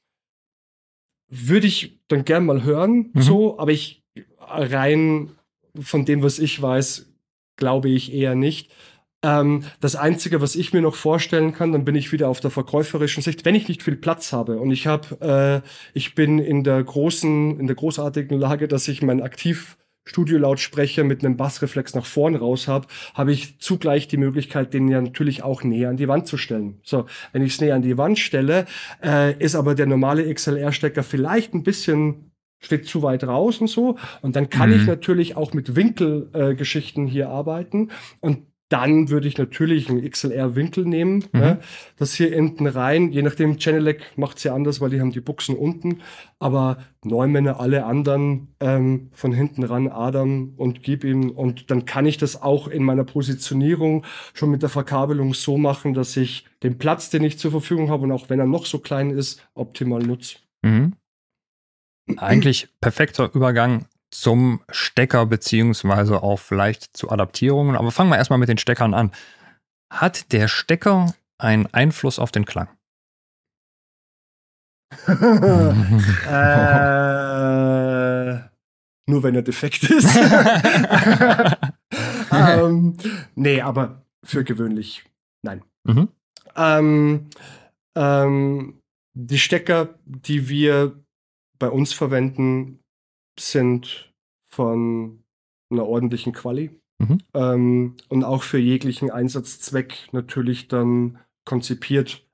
S3: würde ich dann gern mal hören, so, aber ich rein von dem, was ich weiß, glaube ich eher nicht. Das Einzige, was ich mir noch vorstellen kann, dann bin ich wieder auf der verkäuferischen Sicht, wenn ich nicht viel Platz habe und ich bin in der großartigen Lage, dass ich meinen Aktivstudio-Lautsprecher mit einem Bassreflex nach vorn raus habe ich zugleich die Möglichkeit, den ja natürlich auch näher an die Wand zu stellen. So, wenn ich es näher an die Wand stelle, ist aber der normale XLR-Stecker vielleicht ein bisschen steht zu weit raus und so. Und dann kann ich natürlich auch mit Winkelgeschichten hier arbeiten. Und dann würde ich natürlich einen XLR-Winkel nehmen. Das hier hinten rein. Je nachdem, Genelec macht es ja anders, weil die haben die Buchsen unten. Aber Neumann, alle anderen von hinten ran, Adam und gib ihm. Und dann kann ich das auch in meiner Positionierung schon mit der Verkabelung so machen, dass ich den Platz, den ich zur Verfügung habe und auch wenn er noch so klein ist, optimal nutze.
S1: Eigentlich perfekter Übergang zum Stecker beziehungsweise auch vielleicht zu Adaptierungen. Aber fangen wir erstmal mit den Steckern an. Hat der Stecker einen Einfluss auf den Klang?
S3: Nur wenn er defekt ist. Nee, aber für gewöhnlich nein. Die Stecker, die wir bei uns verwenden, sind von einer ordentlichen Quali und auch für jeglichen Einsatzzweck natürlich dann konzipiert.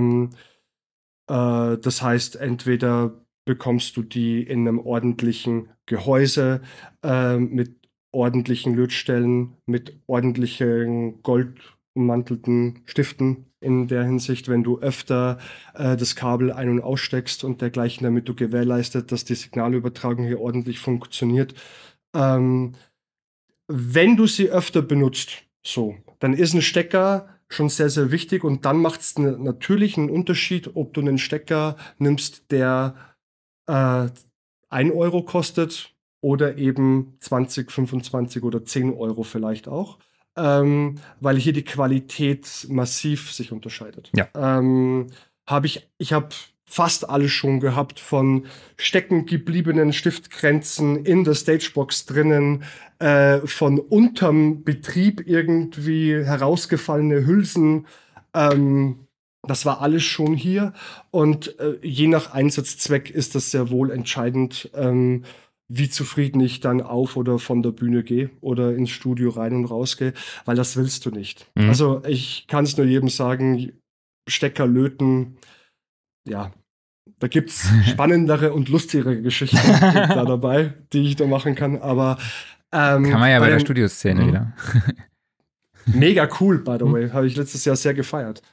S3: Das heißt, entweder bekommst du die in einem ordentlichen Gehäuse mit ordentlichen Lötstellen, mit ordentlichen goldummantelten Stiften in der Hinsicht, wenn du öfter das Kabel ein- und aussteckst und dergleichen, damit du gewährleistet, dass die Signalübertragung hier ordentlich funktioniert. Wenn du sie öfter benutzt, so, dann ist ein Stecker schon sehr, sehr wichtig und dann macht es natürlich einen Unterschied, ob du einen Stecker nimmst, der 1 Euro kostet oder eben 20, 25 oder 10 Euro vielleicht auch. Weil hier die Qualität massiv sich unterscheidet.
S1: Ja.
S3: Ich habe fast alles schon gehabt, von stecken gebliebenen Stiftgrenzen in der Stagebox drinnen, von unterm Betrieb irgendwie herausgefallene Hülsen. Das war alles schon hier. Und je nach Einsatzzweck ist das sehr wohl entscheidend, wie zufrieden ich dann auf oder von der Bühne gehe oder ins Studio rein und raus gehe, weil das willst du nicht. Also ich kann es nur jedem sagen, Stecker löten, ja, da gibt es spannendere und lustigere Geschichten da dabei, die ich da machen kann, aber
S2: kann man ja bei der Studioszene wieder.
S3: Mega cool, by the way, habe ich letztes Jahr sehr gefeiert.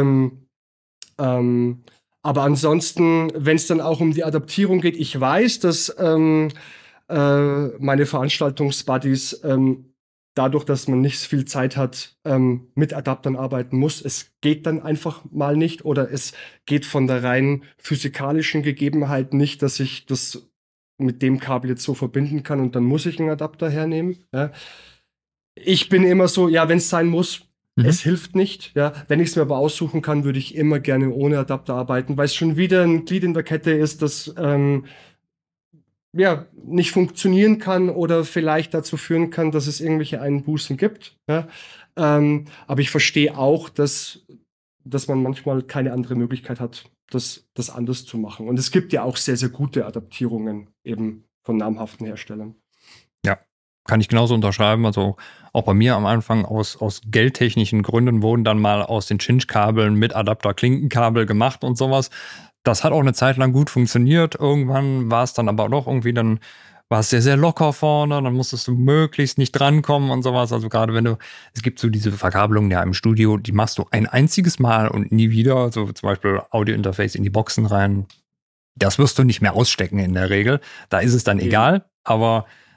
S3: Aber ansonsten, wenn es dann auch um die Adaptierung geht, ich weiß, dass meine Veranstaltungsbuddies dadurch, dass man nicht viel Zeit hat, mit Adaptern arbeiten muss. Es geht dann einfach mal nicht oder es geht von der rein physikalischen Gegebenheit nicht, dass ich das mit dem Kabel jetzt so verbinden kann und dann muss ich einen Adapter hernehmen. Ja. Ich bin immer so, ja, wenn es sein muss, es hilft nicht. Ja. Wenn ich es mir aber aussuchen kann, würde ich immer gerne ohne Adapter arbeiten, weil es schon wieder ein Glied in der Kette ist, das nicht funktionieren kann oder vielleicht dazu führen kann, dass es irgendwelche Einbußen gibt. Ja. Aber ich verstehe auch, dass man manchmal keine andere Möglichkeit hat, das anders zu machen. Und es gibt ja auch sehr, sehr gute Adaptierungen eben von namhaften Herstellern.
S1: Ja, kann ich genauso unterschreiben. Also auch bei mir am Anfang aus geldtechnischen Gründen wurden dann mal aus den Cinch-Kabeln mit Adapter Klinkenkabel gemacht und sowas. Das hat auch eine Zeit lang gut funktioniert. Irgendwann war es dann aber doch irgendwie, dann war es sehr, sehr locker vorne. Dann musstest du möglichst nicht drankommen und sowas. Also gerade es gibt so diese Verkabelungen ja im Studio, die machst du ein einziges Mal und nie wieder. So zum Beispiel Audio-Interface in die Boxen rein. Das wirst du nicht mehr ausstecken in der Regel. Da ist es dann egal. Aber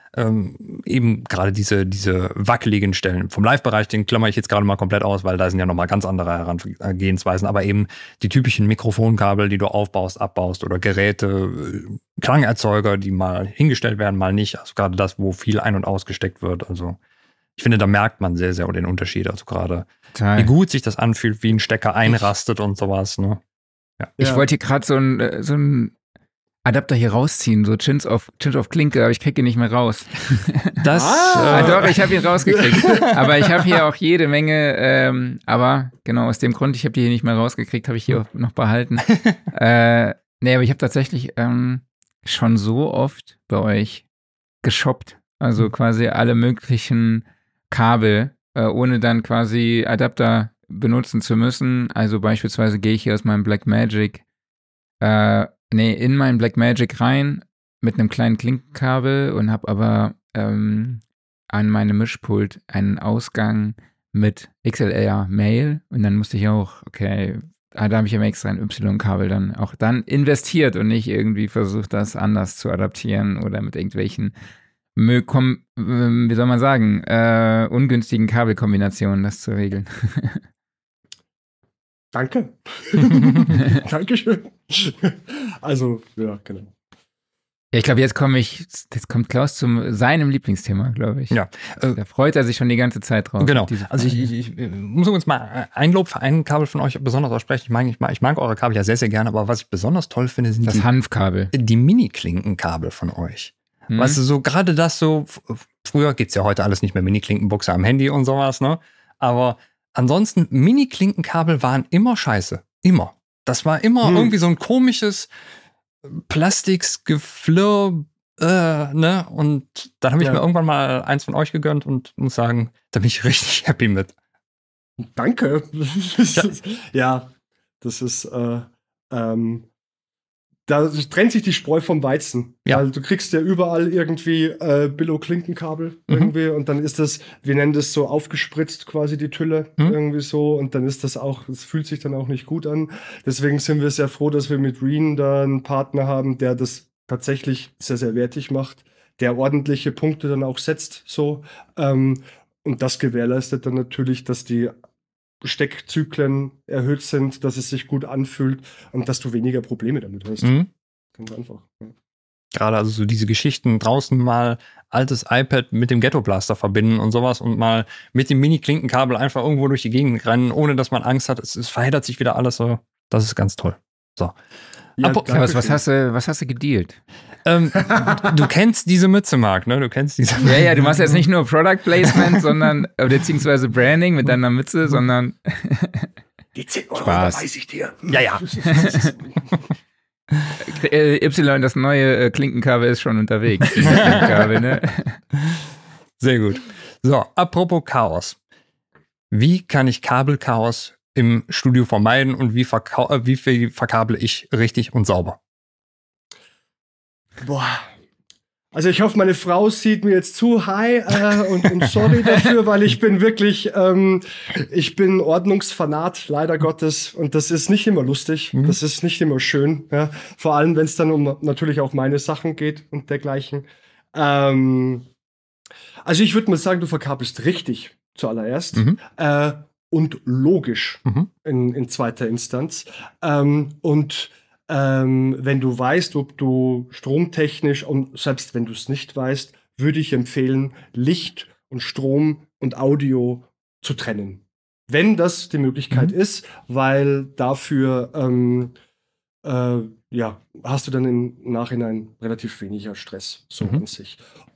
S1: eben gerade diese wackeligen Stellen. Vom Live-Bereich, den klammer ich jetzt gerade mal komplett aus, weil da sind ja nochmal ganz andere Herangehensweisen, aber eben die typischen Mikrofonkabel, die du aufbaust, abbaust oder Geräte, Klangerzeuger, die mal hingestellt werden, mal nicht. Also gerade das, wo viel ein- und ausgesteckt wird. Also ich finde, da merkt man sehr, sehr den Unterschied. Also gerade, wie gut sich das anfühlt, wie ein Stecker einrastet und sowas. Ne? Ja.
S2: Ich wollte hier gerade so ein Adapter hier rausziehen, so Chins auf Klinke, aber ich kriege ihn nicht mehr raus. Doch, ich habe ihn rausgekriegt. Aber ich habe hier auch jede Menge, aber genau aus dem Grund, ich habe die hier nicht mehr rausgekriegt, habe ich hier auch noch behalten. Nee, aber ich habe tatsächlich schon so oft bei euch geshoppt. Also quasi alle möglichen Kabel, ohne dann quasi Adapter benutzen zu müssen. Also beispielsweise gehe ich hier aus meinem Blackmagic in meinen Blackmagic rein mit einem kleinen Klinkenkabel und habe aber an meinem Mischpult einen Ausgang mit XLR Mail und dann musste ich auch, da habe ich immer extra ein Y-Kabel dann investiert und nicht irgendwie versucht, das anders zu adaptieren oder mit irgendwelchen wie soll man sagen, ungünstigen Kabelkombinationen das zu regeln.
S3: Danke. Dankeschön. Also, ja, genau.
S2: Ja, ich glaube, jetzt kommt Klaus zu seinem Lieblingsthema, glaube ich.
S1: Ja.
S2: Da freut er sich schon die ganze Zeit drauf.
S1: Genau. Also ich muss uns mal ein Lob für ein Kabel von euch besonders aussprechen. Ich mag eure Kabel ja sehr, sehr gerne, aber was ich besonders toll finde, sind
S2: das Hanfkabel.
S1: Die Mini-Klinkenkabel von euch. Weißt du, so gerade das so, früher geht's ja heute alles nicht mehr, Mini-Klinkenbuchse am Handy und sowas, ne? Aber ansonsten, Mini-Klinkenkabel waren immer scheiße. Immer. Das war immer irgendwie so ein komisches Plastiksgeflirr, ne? Und dann habe ich mir irgendwann mal eins von euch gegönnt und muss sagen, da bin ich richtig happy mit.
S3: Danke. Ja, das ist, da trennt sich die Spreu vom Weizen.
S1: Ja.
S3: Weil du kriegst ja überall irgendwie Billo-Klinkenkabel irgendwie und dann ist das, wir nennen das so aufgespritzt quasi die Tülle irgendwie so und dann ist das auch, es fühlt sich dann auch nicht gut an. Deswegen sind wir sehr froh, dass wir mit Reen da einen Partner haben, der das tatsächlich sehr, sehr wertig macht, der ordentliche Punkte dann auch setzt so und das gewährleistet dann natürlich, dass die Steckzyklen erhöht sind, dass es sich gut anfühlt und dass du weniger Probleme damit hast. Ganz einfach. Ja.
S1: Gerade also so diese Geschichten draußen mal altes iPad mit dem Ghetto Blaster verbinden und sowas und mal mit dem Mini-Klinkenkabel einfach irgendwo durch die Gegend rennen, ohne dass man Angst hat. Es verheddert sich wieder alles so. Das ist ganz toll. So.
S2: Ja, was hast du gedealt?
S1: Du kennst diese Mütze, Marc, ne? Du kennst diese.
S2: Ja, du machst jetzt nicht nur Product Placement, sondern beziehungsweise Branding mit deiner Mütze, sondern
S3: die 10 Euro
S2: Spaß.
S3: weiß ich dir.
S1: Ja.
S2: Y, das neue Klinkenkabel ist schon unterwegs. Klinkenkabel, ne?
S1: Sehr gut. So, apropos Chaos. Wie kann ich Kabelchaos im Studio vermeiden und wie verkabel ich richtig und sauber?
S3: Boah. Also ich hoffe, meine Frau sieht mir jetzt zu. Hi und sorry dafür, weil ich bin wirklich, ich bin Ordnungsfanat, leider Gottes. Und das ist nicht immer lustig, das ist nicht immer schön. Ja? Vor allem, wenn es dann um natürlich auch meine Sachen geht und dergleichen. Also ich würde mal sagen, du verkabelst richtig zuallererst. Und logisch in zweiter Instanz. Wenn du weißt, ob du stromtechnisch, und selbst wenn du es nicht weißt, würde ich empfehlen, Licht und Strom und Audio zu trennen. Wenn das die Möglichkeit ist, weil dafür hast du dann im Nachhinein relativ weniger Stress, so an sich.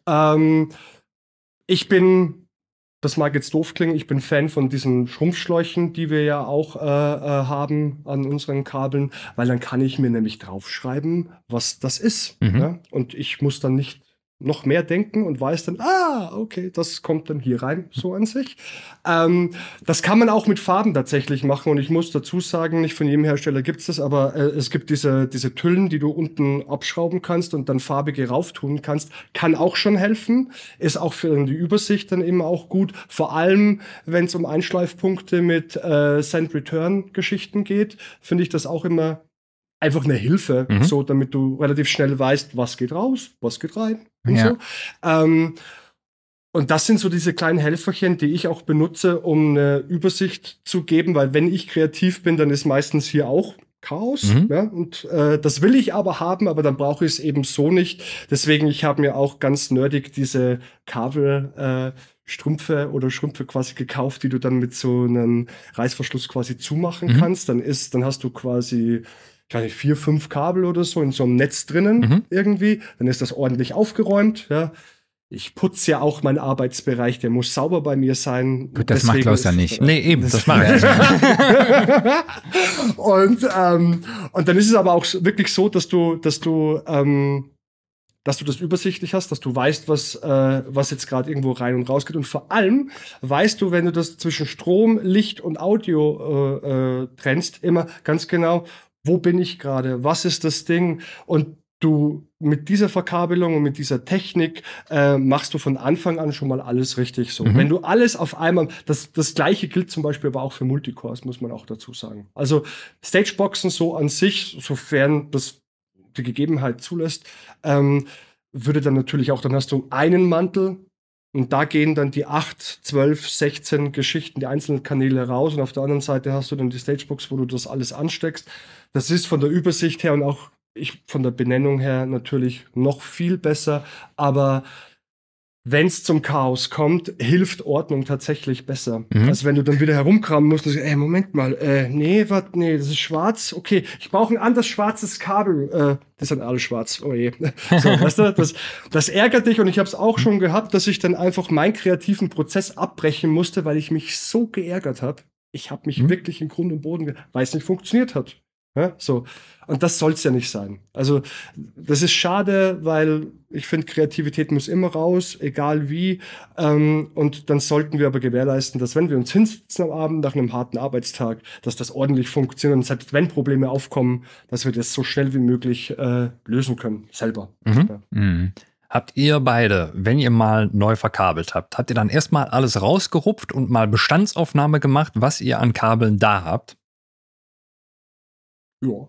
S3: Das mag jetzt doof klingen, ich bin Fan von diesen Schrumpfschläuchen, die wir ja auch haben an unseren Kabeln, weil dann kann ich mir nämlich draufschreiben, was das ist. Ja? Und ich muss dann nicht noch mehr denken und weiß dann, okay, das kommt dann hier rein, so an sich. Das kann man auch mit Farben tatsächlich machen und ich muss dazu sagen, nicht von jedem Hersteller gibt es das, aber es gibt diese Tüllen, die du unten abschrauben kannst und dann farbige rauftun kannst, kann auch schon helfen, ist auch für die Übersicht dann eben auch gut, vor allem, wenn es um Einschleifpunkte mit Send-Return-Geschichten geht, finde ich das auch immer einfach eine Hilfe, so damit du relativ schnell weißt, was geht raus, was geht rein und
S2: Ja.
S3: so. Und das sind so diese kleinen Helferchen, die ich auch benutze, um eine Übersicht zu geben, weil wenn ich kreativ bin, dann ist meistens hier auch Chaos. Ja? Und das will ich aber haben, aber dann brauche ich es eben so nicht. Deswegen, ich habe mir auch ganz nerdig diese Kabelstrümpfe oder Strümpfe quasi gekauft, die du dann mit so einem Reißverschluss quasi zumachen kannst. Dann hast du quasi, ich weiß nicht, 4, 5 Kabel oder so in so einem Netz drinnen irgendwie. Dann ist das ordentlich aufgeräumt, ja. Ich putze ja auch meinen Arbeitsbereich, der muss sauber bei mir sein.
S2: Gut, das macht Klaus ja nicht.
S1: Nee, eben, das mache ich.
S3: Und dann ist es aber auch wirklich so, dass du das übersichtlich hast, dass du weißt, was jetzt gerade irgendwo rein und raus geht. Und vor allem weißt du, wenn du das zwischen Strom, Licht und Audio trennst, immer ganz genau, wo bin ich gerade, was ist das Ding? Und du mit dieser Verkabelung und mit dieser Technik machst du von Anfang an schon mal alles richtig so. Wenn du alles auf einmal, das Gleiche gilt zum Beispiel aber auch für Multicores, muss man auch dazu sagen. Also Stageboxen so an sich, sofern das die Gegebenheit zulässt, würde dann natürlich auch, dann hast du einen Mantel und da gehen dann die 8, 12, 16 Geschichten, die einzelnen Kanäle raus und auf der anderen Seite hast du dann die Stagebox, wo du das alles ansteckst. Das ist von der Übersicht her und auch von der Benennung her natürlich noch viel besser, aber wenn es zum Chaos kommt, hilft Ordnung tatsächlich besser. Als wenn du dann wieder herumkramen musst und sagst, Moment mal, nee, das ist schwarz, okay, ich brauche ein anderes schwarzes Kabel. Das sind alle schwarz, oh je. So, weißt du, das ärgert dich und ich habe es auch schon gehabt, dass ich dann einfach meinen kreativen Prozess abbrechen musste, weil ich mich so geärgert habe. Ich habe mich wirklich in Grund und Boden, weil es nicht funktioniert hat. Ja, so. Und das soll's ja nicht sein. Also, das ist schade, weil ich finde, Kreativität muss immer raus, egal wie. Und dann sollten wir aber gewährleisten, dass wenn wir uns hinsetzen am Abend nach einem harten Arbeitstag, dass das ordentlich funktioniert und selbst wenn Probleme aufkommen, dass wir das so schnell wie möglich lösen können, selber. Ja.
S1: Habt ihr beide, wenn ihr mal neu verkabelt habt, habt ihr dann erstmal alles rausgerupft und mal Bestandsaufnahme gemacht, was ihr an Kabeln da habt?
S3: Ja.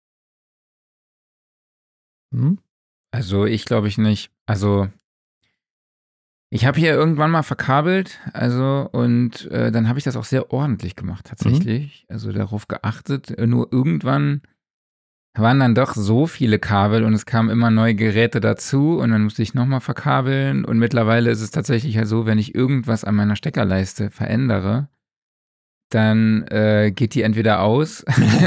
S2: Also ich glaube ich nicht. Also ich habe hier irgendwann mal verkabelt, und dann habe ich das auch sehr ordentlich gemacht tatsächlich. Also darauf geachtet. Nur irgendwann waren dann doch so viele Kabel und es kamen immer neue Geräte dazu und dann musste ich nochmal verkabeln. Und mittlerweile ist es tatsächlich halt so, wenn ich irgendwas an meiner Steckerleiste verändere, dann geht die entweder aus,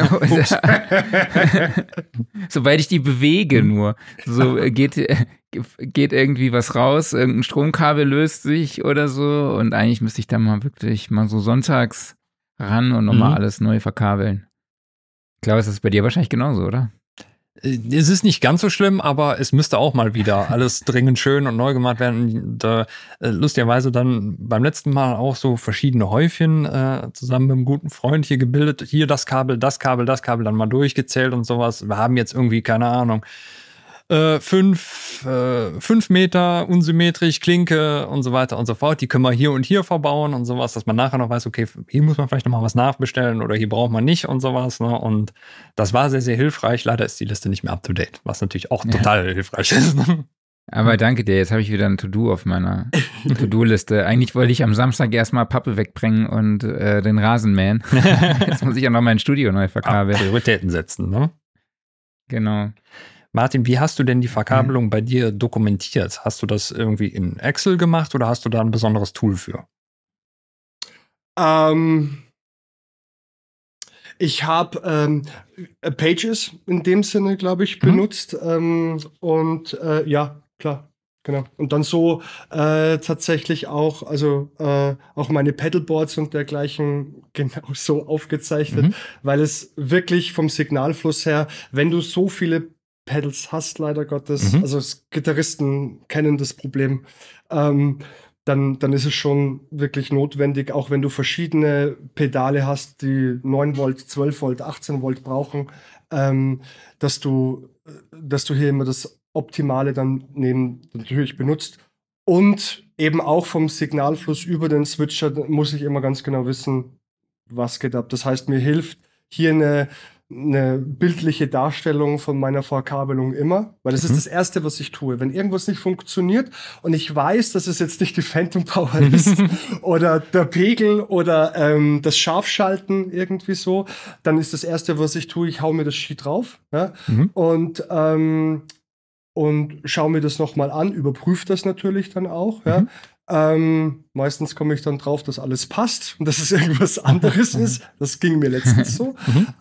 S2: sobald ich die bewege nur. So geht irgendwie was raus, irgendein Stromkabel löst sich oder so und eigentlich müsste ich dann mal wirklich mal so sonntags ran und nochmal alles neu verkabeln. Klaus, das ist bei dir wahrscheinlich genauso, oder?
S1: Es ist nicht ganz so schlimm, aber es müsste auch mal wieder alles dringend schön und neu gemacht werden. Da, lustigerweise dann beim letzten Mal auch so verschiedene Häufchen zusammen mit einem guten Freund hier gebildet. Hier das Kabel, dann mal durchgezählt und sowas. Wir haben jetzt irgendwie, keine Ahnung, 5 Meter unsymmetrisch, Klinke und so weiter und so fort. Die können wir hier und hier verbauen und sowas, dass man nachher noch weiß, okay, hier muss man vielleicht noch mal was nachbestellen oder hier braucht man nicht und sowas. Ne? Und das war sehr, sehr hilfreich. Leider ist die Liste nicht mehr up to date, was natürlich auch total hilfreich ist. Ne?
S2: Aber danke dir, jetzt habe ich wieder ein To-Do auf meiner To-Do-Liste. Eigentlich wollte ich am Samstag erstmal Pappe wegbringen und den Rasen mähen. Jetzt muss ich auch noch mein Studio neu verkabeln.
S1: Prioritäten setzen, ne?
S2: Genau.
S1: Martin, wie hast du denn die Verkabelung bei dir dokumentiert? Hast du das irgendwie in Excel gemacht oder hast du da ein besonderes Tool für?
S3: Ich habe Pages in dem Sinne, glaube ich, benutzt. Ja, klar, genau. Und dann so tatsächlich auch, also auch meine Pedalboards und dergleichen genau so aufgezeichnet, weil es wirklich vom Signalfluss her, wenn du so viele Pedals hast, leider Gottes, also Gitarristen kennen das Problem, dann ist es schon wirklich notwendig, auch wenn du verschiedene Pedale hast, die 9 Volt, 12 Volt, 18 Volt brauchen, dass du hier immer das Optimale dann natürlich benutzt. Und eben auch vom Signalfluss über den Switcher muss ich immer ganz genau wissen, was geht ab. Das heißt, mir hilft hier eine eine bildliche Darstellung von meiner Verkabelung immer, weil das ist das Erste, was ich tue. Wenn irgendwas nicht funktioniert und ich weiß, dass es jetzt nicht die Phantom Power ist oder der Pegel oder das Scharfschalten irgendwie so, dann ist das Erste, was ich tue, ich hau mir das Sheet drauf, ja, und schaue mir das nochmal an, überprüfe das natürlich dann auch, ja. Meistens komme ich dann drauf, dass alles passt und dass es irgendwas anderes ist. Das ging mir letztens so.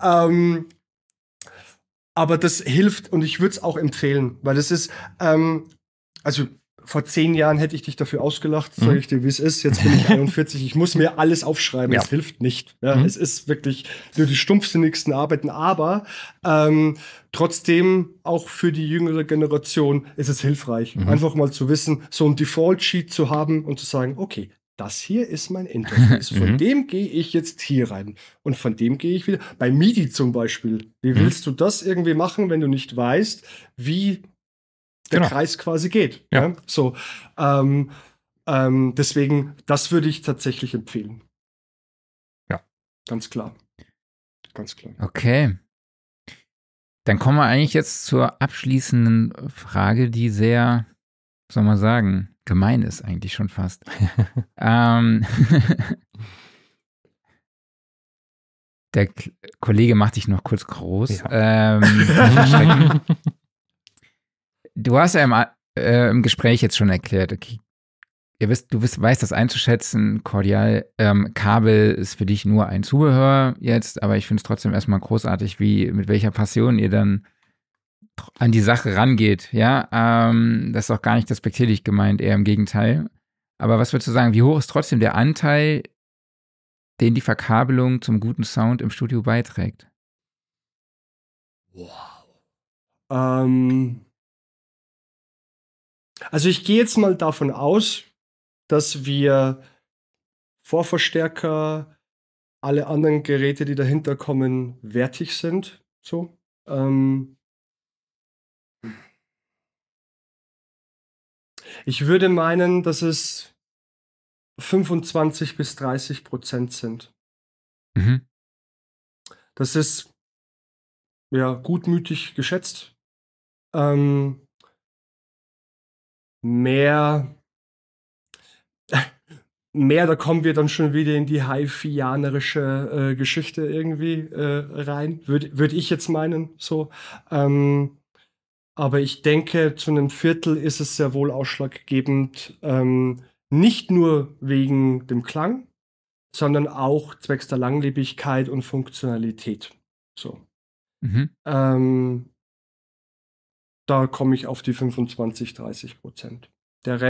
S3: Aber das hilft und ich würde es auch empfehlen, weil das ist, also vor 10 Jahren hätte ich dich dafür ausgelacht, sage ich dir, wie es ist. Jetzt bin ich 41, ich muss mir alles aufschreiben, es hilft nicht. Ja, es ist wirklich nur die stumpfsinnigsten Arbeiten, aber trotzdem auch für die jüngere Generation ist es hilfreich, einfach mal zu wissen, so ein Default-Sheet zu haben und zu sagen, okay, das hier ist mein Interface. Von dem gehe ich jetzt hier rein. Und von dem gehe ich wieder. Bei MIDI zum Beispiel. Wie willst du das irgendwie machen, wenn du nicht weißt, wie der Kreis quasi geht? Ja. So, deswegen, das würde ich tatsächlich empfehlen.
S1: Ja.
S3: Ganz klar. Ganz klar.
S2: Okay. Dann kommen wir eigentlich jetzt zur abschließenden Frage, die sehr, soll man sagen, gemein ist eigentlich schon fast. Der Kollege macht dich noch kurz groß. Ja. Du hast ja im Gespräch jetzt schon erklärt, okay, du weißt das einzuschätzen, Cordial, Kabel ist für dich nur ein Zubehör jetzt, aber ich finde es trotzdem erstmal großartig, mit welcher Passion ihr dann an die Sache rangeht, ja, das ist auch gar nicht despektierlich gemeint, eher im Gegenteil. Aber was würdest du sagen, wie hoch ist trotzdem der Anteil, den die Verkabelung zum guten Sound im Studio beiträgt?
S3: Wow. Also ich gehe jetzt mal davon aus, dass wir Vorverstärker, alle anderen Geräte, die dahinter kommen, wertig sind. So. Ich würde meinen, dass es 25-30% sind. Das ist ja gutmütig geschätzt. Mehr, da kommen wir dann schon wieder in die Hi-Fianerische Geschichte irgendwie rein, würd ich jetzt meinen. So. Aber ich denke, zu einem Viertel ist es sehr wohl ausschlaggebend, nicht nur wegen dem Klang, sondern auch zwecks der Langlebigkeit und Funktionalität. So. Da komme ich auf die 25-30%. Der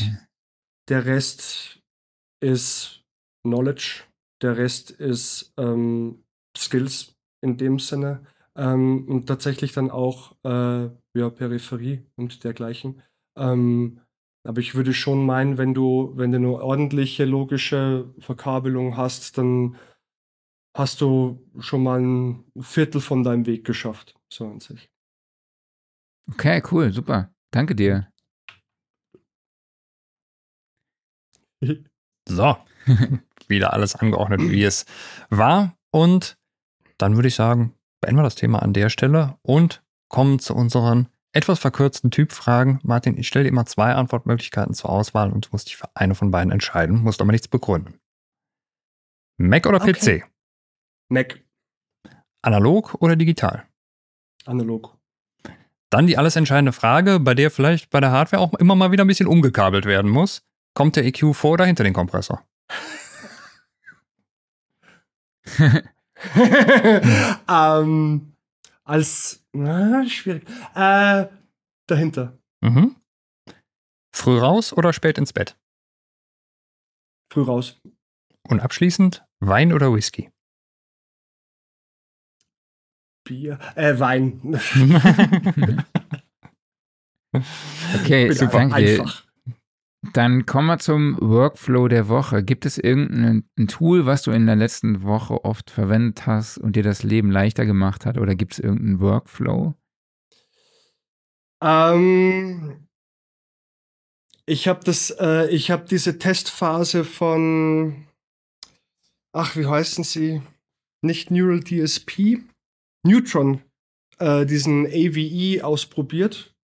S3: Rest ist Knowledge, der Rest ist Skills in dem Sinne und tatsächlich dann auch Peripherie und dergleichen. Aber ich würde schon meinen, wenn du eine ordentliche, logische Verkabelung hast, dann hast du schon mal ein Viertel von deinem Weg geschafft, so an sich.
S2: Okay, cool, super. Danke dir.
S1: So, wieder alles angeordnet, wie es war. Und dann würde ich sagen, beenden wir das Thema an der Stelle und kommen zu unseren etwas verkürzten Typfragen. Martin, ich stelle dir immer 2 Antwortmöglichkeiten zur Auswahl und du musst dich für eine von beiden entscheiden, musst aber nichts begründen. Mac oder PC?
S3: Mac.
S1: Analog oder digital?
S3: Analog.
S1: Dann die alles entscheidende Frage, bei der vielleicht bei der Hardware auch immer mal wieder ein bisschen umgekabelt werden muss. Kommt der EQ vor oder hinter den Kompressor?
S3: Schwierig. Dahinter.
S1: Früh raus oder spät ins Bett?
S3: Früh raus.
S1: Und abschließend, Wein oder Whisky?
S3: Bier. Wein.
S2: Okay, super. Danke. Einfach. Dann kommen wir zum Workflow der Woche. Gibt es irgendein Tool, was du in der letzten Woche oft verwendet hast und dir das Leben leichter gemacht hat? Oder gibt es irgendeinen Workflow?
S3: Ich habe diese Testphase von, wie heißen sie? Nicht Neural DSP, Neutron, diesen AVE ausprobiert,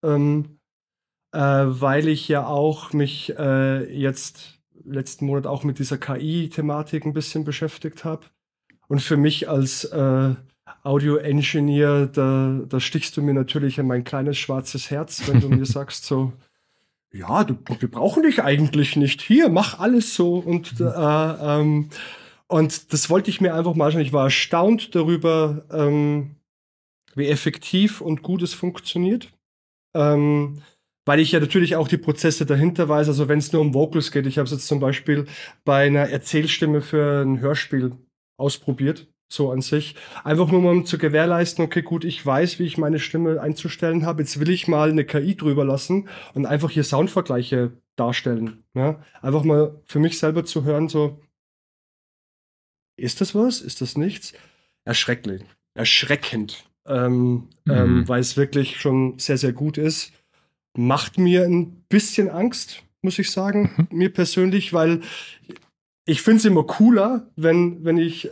S3: weil ich ja auch mich jetzt letzten Monat auch mit dieser KI-Thematik ein bisschen beschäftigt habe. Und für mich als Audio-Engineer, da stichst du mir natürlich in mein kleines schwarzes Herz, wenn du mir sagst so, ja, wir brauchen dich eigentlich nicht. Hier, mach alles so. Und das wollte ich mir einfach mal anschauen. Ich war erstaunt darüber, wie effektiv und gut es funktioniert. Weil ich ja natürlich auch die Prozesse dahinter weiß. Also wenn es nur um Vocals geht, ich habe es jetzt zum Beispiel bei einer Erzählstimme für ein Hörspiel ausprobiert, so an sich. Einfach nur mal um zu gewährleisten, okay, gut, ich weiß, wie ich meine Stimme einzustellen habe. Jetzt will ich mal eine KI drüber lassen und einfach hier Soundvergleiche darstellen. Ja? Einfach mal für mich selber zu hören, so, ist das was? Ist das nichts? Erschreckend. Weil es wirklich schon sehr, sehr gut ist. Macht mir ein bisschen Angst, muss ich sagen, mir persönlich, weil ich finde es immer cooler, wenn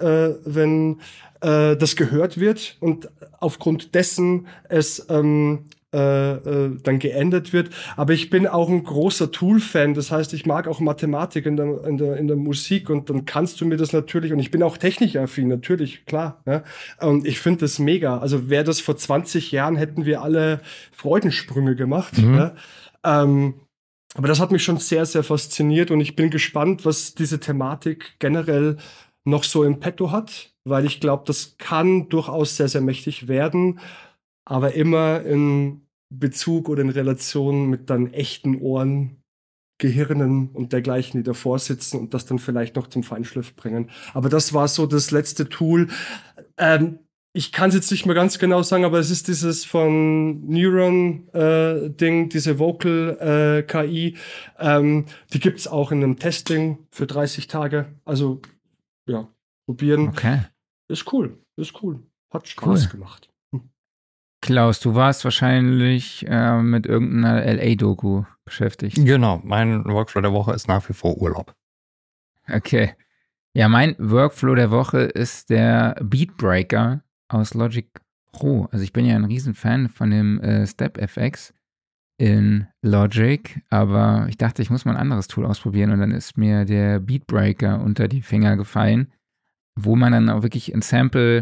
S3: das gehört wird und aufgrund dessen es dann geändert wird. Aber ich bin auch ein großer Tool-Fan. Das heißt, ich mag auch Mathematik in der Musik und dann kannst du mir das natürlich, und ich bin auch technikaffin, natürlich, klar. Ja? Und ich finde das mega. Also wäre das vor 20 Jahren, hätten wir alle Freudensprünge gemacht. Ja? Aber das hat mich schon sehr, sehr fasziniert und ich bin gespannt, was diese Thematik generell noch so im Petto hat, weil ich glaube, das kann durchaus sehr, sehr mächtig werden, aber immer in Bezug oder in Relation mit dann echten Ohren, Gehirnen und dergleichen, die davor sitzen und das dann vielleicht noch zum Feinschliff bringen. Aber das war so das letzte Tool. Ich kann es jetzt nicht mehr ganz genau sagen, aber es ist dieses von Neuron-Ding, diese Vocal-KI. Die gibt es auch in einem Testing für 30 Tage. Also, ja, probieren.
S2: Okay.
S3: Ist cool. Hat Spaß gemacht.
S2: Klaus, du warst wahrscheinlich mit irgendeiner LA-Doku beschäftigt.
S1: Genau, mein Workflow der Woche ist nach wie vor Urlaub.
S2: Okay. Ja, mein Workflow der Woche ist der Beatbreaker aus Logic Pro. Also ich bin ja ein Riesenfan von dem Step FX in Logic, aber ich dachte, ich muss mal ein anderes Tool ausprobieren und dann ist mir der Beatbreaker unter die Finger gefallen, wo man dann auch wirklich ein Sample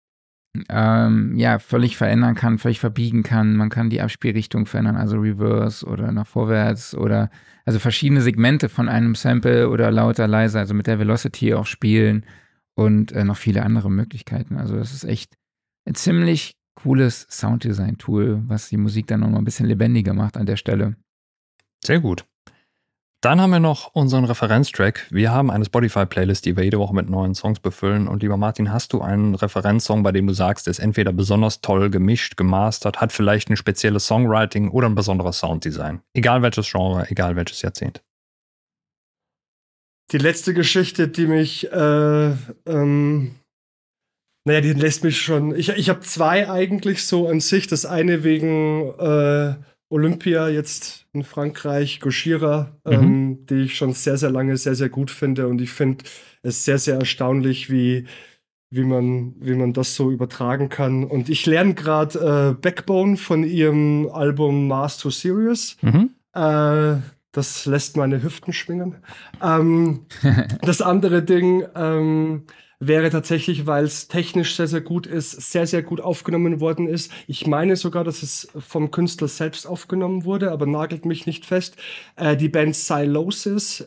S2: völlig verändern kann, völlig verbiegen kann. Man kann die Abspielrichtung verändern, also Reverse oder nach vorwärts oder also verschiedene Segmente von einem Sample oder lauter, leiser, also mit der Velocity auch spielen und noch viele andere Möglichkeiten. Also das ist echt ein ziemlich cooles Sounddesign-Tool, was die Musik dann nochmal ein bisschen lebendiger macht an der Stelle.
S1: Sehr gut. Dann haben wir noch unseren Referenztrack. Wir haben eine Spotify-Playlist, die wir jede Woche mit neuen Songs befüllen. Und lieber Martin, hast du einen Referenzsong, bei dem du sagst, der ist entweder besonders toll gemischt, gemastert, hat vielleicht ein spezielles Songwriting oder ein besonderes Sounddesign? Egal welches Genre, egal welches Jahrzehnt.
S3: Die letzte Geschichte, die mich, die lässt mich schon. Ich habe zwei eigentlich so an sich. Das eine wegen Olympia jetzt in Frankreich, Gojira, die ich schon sehr, sehr lange sehr, sehr gut finde. Und ich finde es sehr, sehr erstaunlich, wie man das so übertragen kann. Und ich lerne gerade Backbone von ihrem Album Mars to Sirius. Das lässt meine Hüften schwingen. Das andere Ding wäre tatsächlich, weil es technisch sehr, sehr gut ist, sehr, sehr gut aufgenommen worden ist. Ich meine sogar, dass es vom Künstler selbst aufgenommen wurde, aber nagelt mich nicht fest. Die Band Sylosis,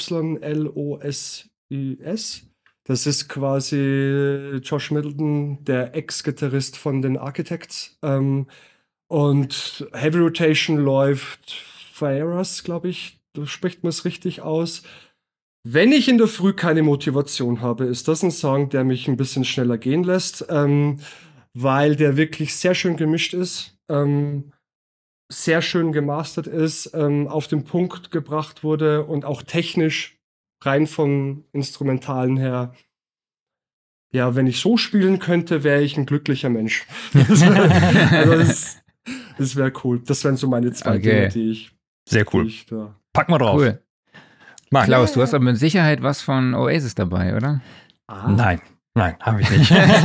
S3: SYLOSIS. Das ist quasi Josh Middleton, der Ex-Gitarrist von den Architects. Und Heavy Rotation läuft Fieras, glaube ich. Da spricht man es richtig aus. Wenn ich in der Früh keine Motivation habe, ist das ein Song, der mich ein bisschen schneller gehen lässt, weil der wirklich sehr schön gemischt ist, sehr schön gemastert ist, auf den Punkt gebracht wurde und auch technisch rein vom Instrumentalen her. Ja, wenn ich so spielen könnte, wäre ich ein glücklicher Mensch. Also das wäre cool. Das wären so meine zwei Dinge, die ich...
S1: Sehr cool. Packen wir drauf.
S2: Cool. Klaus, du hast aber mit Sicherheit was von Oasis dabei, oder?
S1: Nein. Nein, habe ich nicht.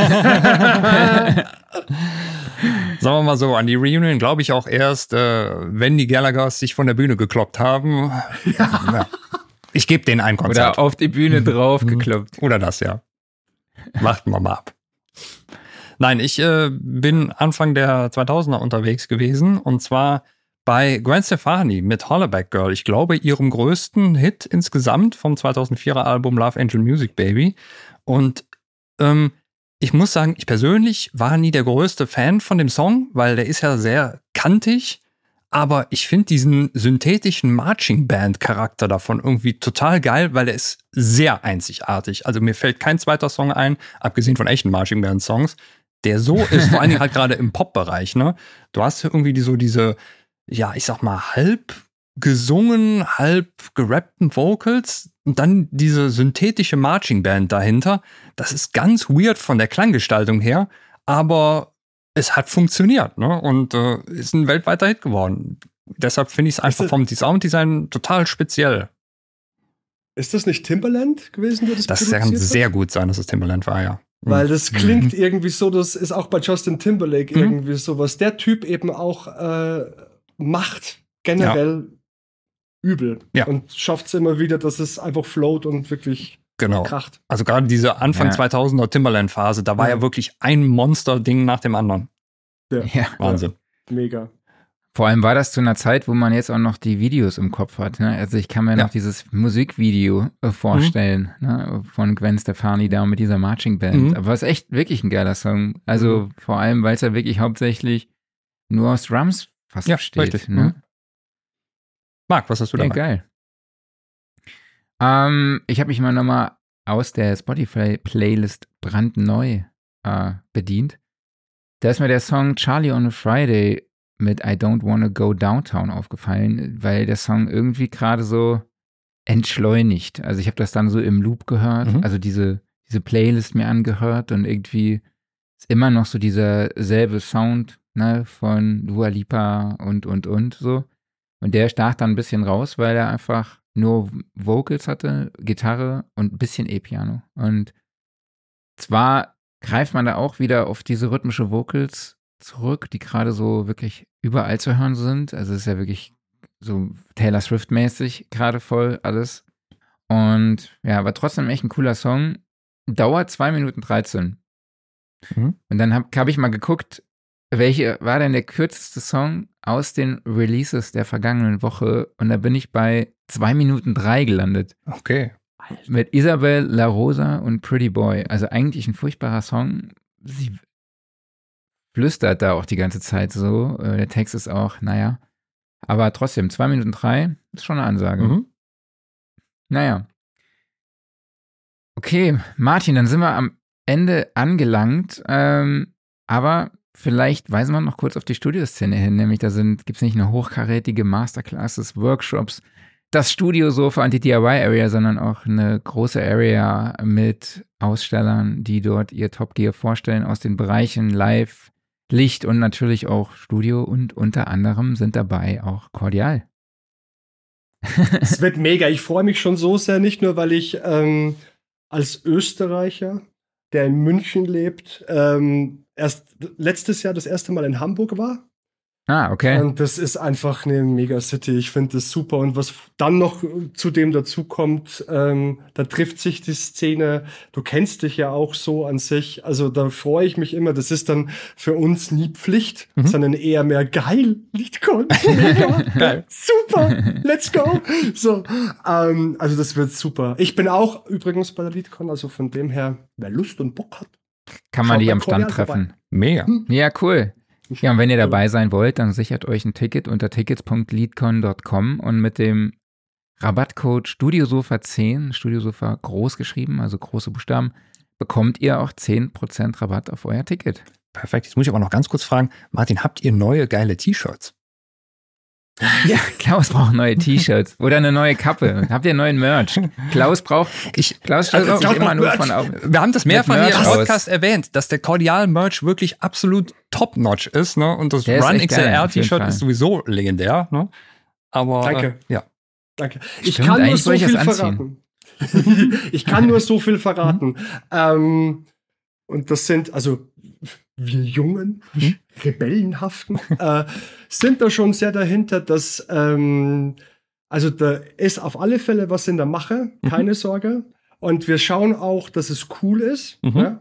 S1: Sagen wir mal so, an die Reunion glaube ich auch erst, wenn die Gallaghers sich von der Bühne gekloppt haben. Ja. Ich gebe denen ein Konzert.
S2: Oder auf die Bühne drauf gekloppt.
S1: Oder das, ja. Warten wir mal ab. Nein, ich bin Anfang der 2000er unterwegs gewesen und zwar bei Gwen Stefani mit Hollaback Girl. Ich glaube, ihrem größten Hit insgesamt vom 2004er Album Love Angel Music Baby. Und ich muss sagen, ich persönlich war nie der größte Fan von dem Song, weil der ist ja sehr kantig. Aber ich finde diesen synthetischen Marching-Band-Charakter davon irgendwie total geil, weil der ist sehr einzigartig. Also mir fällt kein zweiter Song ein, abgesehen von echten Marching-Band-Songs, der so ist, vor allen Dingen halt gerade im Pop-Bereich. Ne? Du hast irgendwie diese, ja, ich sag mal, halb gesungen, halb gerappten Vocals und dann diese synthetische Marching-Band dahinter. Das ist ganz weird von der Klanggestaltung her, aber es hat funktioniert, ne? Und ist ein weltweiter Hit geworden. Deshalb finde ich es einfach vom Sounddesign total speziell.
S3: Ist das nicht Timbaland gewesen, der das
S1: produziert hat? Das kann sehr gut sein, dass es Timbaland war, ja.
S3: Weil das klingt irgendwie so, das ist auch bei Justin Timberlake irgendwie so, was der Typ eben auch macht, generell übel. Ja. Und schafft es immer wieder, dass es einfach float und wirklich kracht.
S1: Also gerade diese Anfang 2000er Timbaland-Phase, da war ja wirklich ein Monster-Ding nach dem anderen.
S2: Ja.
S1: Wahnsinn.
S3: Ja. Mega.
S2: Vor allem war das zu einer Zeit, wo man jetzt auch noch die Videos im Kopf hat. Ne? Also ich kann mir noch dieses Musikvideo vorstellen, ne? Von Gwen Stefani da mit dieser Marching Band. Aber es ist echt wirklich ein geiler Song. Also vor allem, weil es ja wirklich hauptsächlich nur aus Drums fast besteht.
S1: Richtig.
S2: Ne?
S1: Marc, was hast du dabei?
S2: Ja, geil. Ich habe mich mal nochmal aus der Spotify-Playlist brandneu bedient. Da ist mir der Song Charlie on a Friday mit I Don't Wanna Go Downtown aufgefallen, weil der Song irgendwie gerade so entschleunigt. Also ich habe das dann so im Loop gehört, also diese Playlist mir angehört und irgendwie ist immer noch so dieser selbe Sound, ne, von Dua Lipa und so. Und der stach dann ein bisschen raus, weil er einfach nur Vocals hatte, Gitarre und ein bisschen E-Piano. Und zwar greift man da auch wieder auf diese rhythmische Vocals zurück, die gerade so wirklich überall zu hören sind. Also es ist ja wirklich so Taylor Swift-mäßig gerade voll alles. Und ja, war trotzdem echt ein cooler Song. Dauert 2 Minuten 13. Und dann hab ich mal geguckt, welche war denn der kürzeste Song aus den Releases der vergangenen Woche? Und da bin ich bei 2 Minuten 3 gelandet.
S1: Okay.
S2: Mit Isabel La Rosa und Pretty Boy. Also eigentlich ein furchtbarer Song. Sie flüstert da auch die ganze Zeit so. Der Text ist auch, naja. Aber trotzdem, 2 Minuten 3 ist schon eine Ansage. Naja. Okay, Martin, dann sind wir am Ende angelangt. Aber vielleicht weisen wir noch kurz auf die Studioszene hin. Nämlich da gibt es nicht eine hochkarätige Masterclasses, Workshops, das Studiosofa und die DIY-Area, sondern auch eine große Area mit Ausstellern, die dort ihr Top Gear vorstellen aus den Bereichen Live, Licht und natürlich auch Studio und unter anderem sind dabei auch Cordial.
S3: Es wird mega. Ich freue mich schon so sehr, nicht nur, weil ich als Österreicher, der in München lebt, erst letztes Jahr das erste Mal in Hamburg war.
S2: Ah, okay.
S3: Und das ist einfach eine Mega-City. Ich finde das super. Und was dann noch zu dem dazu kommt, da trifft sich die Szene. Du kennst dich ja auch so an sich. Also da freue ich mich immer. Das ist dann für uns nie Pflicht, sondern eher mehr geil. LeadCon, mega, geil. Super, let's go. So, also das wird super. Ich bin auch übrigens bei der LeadCon, also von dem her, wer Lust und Bock hat,
S2: kann man die am Stand treffen.
S1: Mega.
S2: Ja, cool. Ja, und wenn ihr dabei sein wollt, dann sichert euch ein Ticket unter tickets.leadcon.com und mit dem Rabattcode STUDIOSOFA10, Studiosofa groß geschrieben, also große Buchstaben, bekommt ihr auch 10% Rabatt auf euer Ticket.
S1: Perfekt. Jetzt muss ich aber noch ganz kurz fragen, Martin, habt ihr neue geile T-Shirts?
S2: Ja, Klaus braucht neue T-Shirts oder eine neue Kappe. Habt ihr neuen Merch? Klaus stellt sich immer nur von auf.
S1: Wir haben das mehrfach hier im Podcast erwähnt, dass der Cordial-Merch wirklich absolut top-notch ist, ne? Und das Run XLR-T-Shirt ist sowieso legendär, ne? Aber
S3: danke.
S1: Ja.
S3: Danke. Ich kann nur so viel verraten. Ich kann nur so viel verraten. und das sind, also wir Jungen, Rebellenhaften, sind da schon sehr dahinter, dass, also da ist auf alle Fälle was in der Mache, keine Sorge. Und wir schauen auch, dass es cool ist. Ja?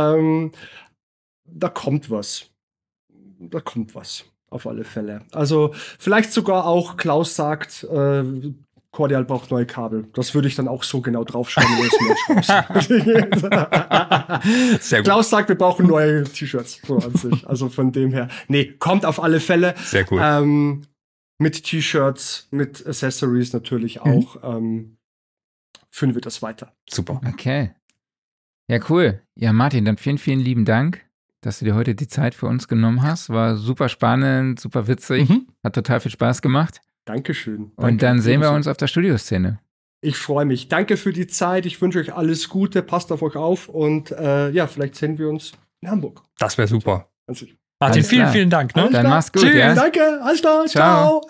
S3: Da kommt was. Da kommt was, auf alle Fälle. Also vielleicht sogar auch, Klaus sagt, Cordial braucht neue Kabel. Das würde ich dann auch so genau draufschreiben, wie es mir Sehr gut. Klaus sagt, wir brauchen neue T-Shirts. So an sich. Also von dem her. Nee, kommt auf alle Fälle.
S1: Sehr cool.
S3: Mit T-Shirts, mit Accessories natürlich auch. Führen wir das weiter.
S1: Super.
S2: Okay. Ja, cool. Ja, Martin, dann vielen, vielen lieben Dank, dass du dir heute die Zeit für uns genommen hast. War super spannend, super witzig. Hat total viel Spaß gemacht.
S3: Dankeschön.
S2: Und dann sehen wir uns auf der Studioszene.
S3: Ich freue mich. Danke für die Zeit. Ich wünsche euch alles Gute. Passt auf euch auf. Und ja, vielleicht sehen wir uns in Hamburg.
S1: Das wäre super.
S3: Martin,
S1: Martin, vielen, vielen Dank. Ne?
S2: Dann mach's gut.
S3: Tschüss,
S2: ja?
S3: Danke. Alles klar. Ciao.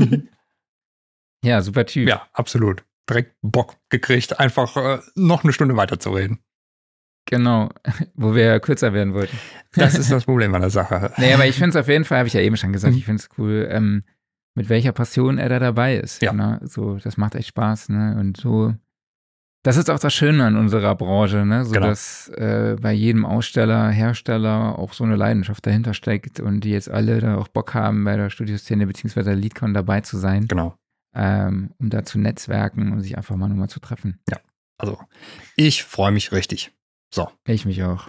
S2: Ja, super Typ.
S1: Ja, absolut. Direkt Bock gekriegt, einfach noch eine Stunde weiterzureden.
S2: Genau, wo wir kürzer werden wollten.
S1: Das ist das Problem an der Sache.
S2: Nee, aber ich finde es auf jeden Fall, habe ich ja eben schon gesagt, ich finde es cool, mit welcher Passion er da dabei ist.
S1: Ja.
S2: Ne? So, das macht echt Spaß, ne? Und so, das ist auch das Schöne an unserer Branche, ne? So,
S1: Genau.
S2: dass bei jedem Aussteller, Hersteller auch so eine Leidenschaft dahinter steckt und die jetzt alle da auch Bock haben, bei der Studioszene bzw. der Leadcon dabei zu sein.
S1: Genau.
S2: Um da zu netzwerken und sich einfach mal nochmal zu treffen.
S1: Ja, also ich freue mich richtig. So.
S2: Ich mich auch.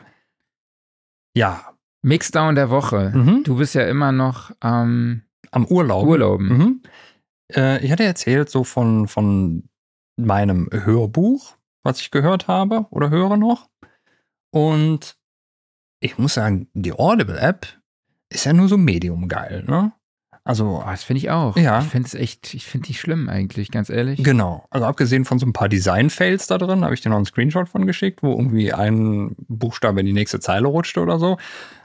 S1: Ja.
S2: Mixdown der Woche. Du bist ja immer noch
S1: am Urlauben. Ich hatte erzählt so von meinem Hörbuch, was ich gehört habe oder höre noch. Und ich muss sagen, die Audible-App ist ja nur so medium geil, ne? Also,
S2: das finde ich auch.
S1: Ja.
S2: Ich finde die schlimm eigentlich, ganz ehrlich.
S1: Genau. Also abgesehen von so ein paar Design-Fails da drin, habe ich dir noch einen Screenshot von geschickt, wo irgendwie ein Buchstabe in die nächste Zeile rutschte oder so.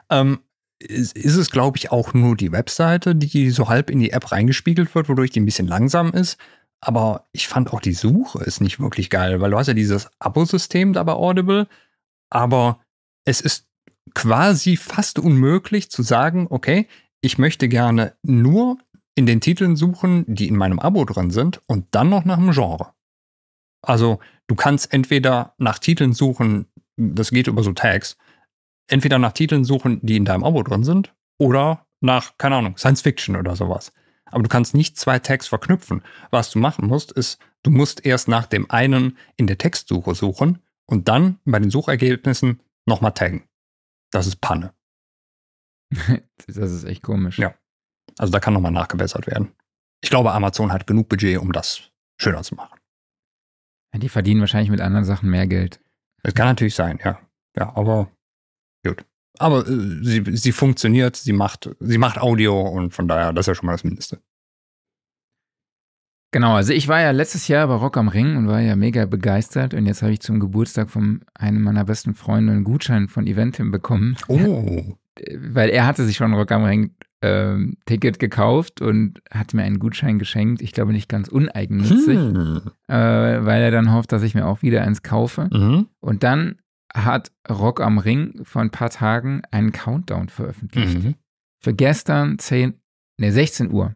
S1: Ist es, glaube ich, auch nur die Webseite, die so halb in die App reingespiegelt wird, wodurch die ein bisschen langsam ist. Aber ich fand auch die Suche ist nicht wirklich geil, weil du hast ja dieses Abo-System da bei Audible, aber es ist quasi fast unmöglich zu sagen, okay, ich möchte gerne nur in den Titeln suchen, die in meinem Abo drin sind und dann noch nach dem Genre. Also du kannst entweder nach Titeln suchen, das geht über so Tags, entweder nach Titeln suchen, die in deinem Abo drin sind oder nach, keine Ahnung, Science Fiction oder sowas. Aber du kannst nicht zwei Tags verknüpfen. Was du machen musst, ist, du musst erst nach dem einen in der Textsuche suchen und dann bei den Suchergebnissen nochmal taggen. Das ist Panne.
S2: Das ist echt komisch.
S1: Ja. Also da kann nochmal nachgebessert werden. Ich glaube, Amazon hat genug Budget, um das schöner zu machen.
S2: Ja, die verdienen wahrscheinlich mit anderen Sachen mehr Geld.
S1: Das kann natürlich sein, ja. Ja, aber gut. Aber sie funktioniert, sie macht Audio und von daher, das ist ja schon mal das Mindeste.
S2: Genau, also ich war ja letztes Jahr bei Rock am Ring und war ja mega begeistert und jetzt habe ich zum Geburtstag von einem meiner besten Freunde einen Gutschein von Eventim bekommen.
S1: Oh.
S2: Weil er hatte sich schon Rock am Ring Ticket gekauft und hat mir einen Gutschein geschenkt, ich glaube nicht ganz uneigennützig, weil er dann hofft, dass ich mir auch wieder eins kaufe. Und dann hat Rock am Ring vor ein paar Tagen einen Countdown veröffentlicht. Für gestern 16 Uhr.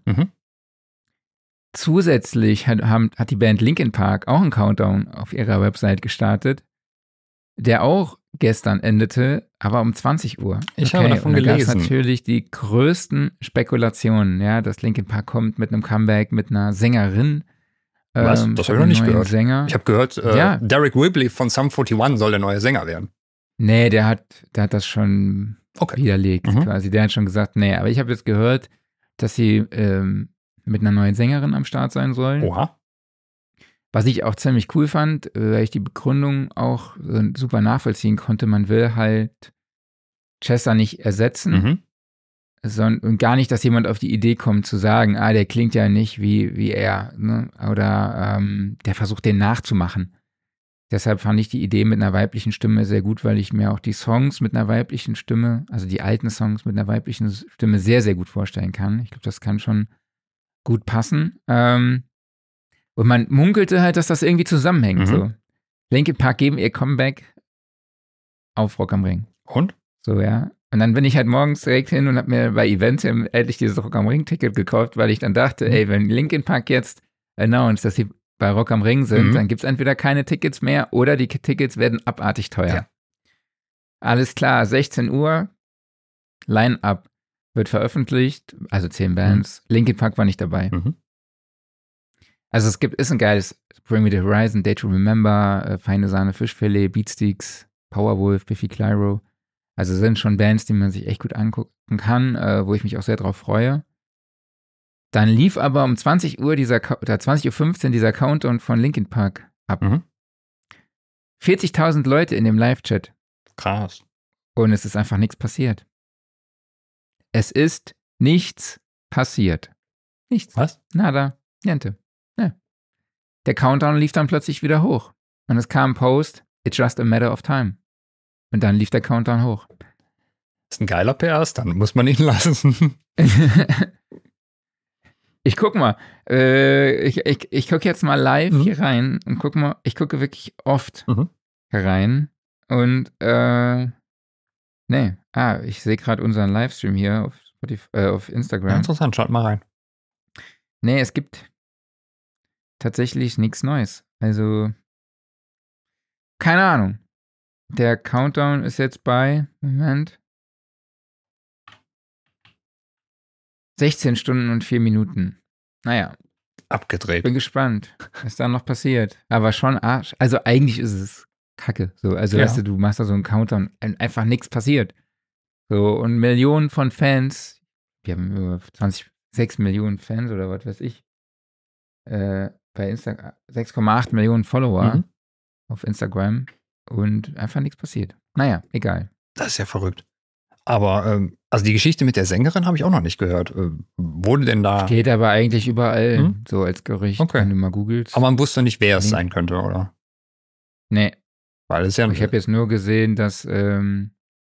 S2: Zusätzlich hat die Band Linkin Park auch einen Countdown auf ihrer Website gestartet, der auch gestern endete, aber um 20 Uhr.
S1: Ich habe davon gelesen.
S2: Da gab es natürlich die größten Spekulationen, ja, dass Linkin Park kommt mit einem Comeback, mit einer Sängerin.
S1: Was? Das habe ich noch nicht gehört.
S2: Sänger.
S1: Ich habe gehört,
S2: ja.
S1: Derek Whibley von Sum 41 soll der neue Sänger werden.
S2: Nee, der hat das schon widerlegt quasi. Der hat schon gesagt, nee, aber ich habe jetzt gehört, dass sie mit einer neuen Sängerin am Start sein sollen.
S1: Oha.
S2: Was ich auch ziemlich cool fand, weil ich die Begründung auch super nachvollziehen konnte. Man will halt Chester nicht ersetzen, und gar nicht, dass jemand auf die Idee kommt zu sagen, der klingt ja nicht wie er, ne? Oder der versucht, den nachzumachen. Deshalb fand ich die Idee mit einer weiblichen Stimme sehr gut, weil ich mir auch die Songs mit einer weiblichen Stimme, also die alten Songs mit einer weiblichen Stimme sehr, sehr gut vorstellen kann. Ich glaube, das kann schon gut passen. Und man munkelte halt, dass das irgendwie zusammenhängt. So. Linkin Park geben ihr Comeback auf Rock am Ring.
S1: Und?
S2: So, ja. Und dann bin ich halt morgens direkt hin und habe mir bei Eventim endlich dieses Rock am Ring-Ticket gekauft, weil ich dann dachte, ey, wenn Linkin Park jetzt announced, dass sie bei Rock am Ring sind, dann gibt es entweder keine Tickets mehr oder die Tickets werden abartig teuer. Ja. Alles klar, 16 Uhr, Line-Up wird veröffentlicht, also 10 Bands. Linkin Park war nicht dabei. Also ist ein geiles Bring Me the Horizon, Day to Remember, Feine Sahne, Fischfilet, Beatsteaks, Powerwolf, Biffy Clyro. Also sind schon Bands, die man sich echt gut angucken kann, wo ich mich auch sehr drauf freue. Dann lief aber um 20 Uhr 20.15 Uhr dieser Countdown von Linkin Park ab. 40.000 Leute in dem Live-Chat.
S1: Krass.
S2: Und es ist einfach nichts passiert. Es ist nichts passiert. Nichts.
S1: Was?
S2: Nada. Niente. Ja. Der Countdown lief dann plötzlich wieder hoch. Und es kam ein Post, it's just a matter of time. Und dann lief der Countdown hoch.
S1: Ist ein geiler PS, dann muss man ihn lassen.
S2: Ich guck mal. Ich gucke jetzt mal live hier rein und guck mal. Ich gucke wirklich oft herein. Und, ich sehe gerade unseren Livestream hier auf Instagram.
S1: Ja, interessant, schaut mal rein.
S2: Nee, es gibt tatsächlich nichts Neues. Also, keine Ahnung. Der Countdown ist jetzt bei, Moment, 16 Stunden und 4 Minuten. Naja.
S1: Abgedreht.
S2: Bin gespannt, was da noch passiert. Aber schon Arsch. Also eigentlich ist es Kacke. So, also weißt du machst da so einen Countdown, einfach nichts passiert. So, und Millionen von Fans, wir haben über 6 Millionen Fans oder was weiß ich, bei Instagram, 6,8 Millionen Follower auf Instagram und einfach nichts passiert. Naja, egal.
S1: Das ist ja verrückt. Aber, also die Geschichte mit der Sängerin habe ich auch noch nicht gehört. Wurde denn da...
S2: Steht aber eigentlich überall, so als Gerücht, wenn du mal googelst.
S1: Aber man wusste nicht, wer es sein könnte, oder?
S2: Nee.
S1: Weil es ja...
S2: Ich habe jetzt nur gesehen, dass der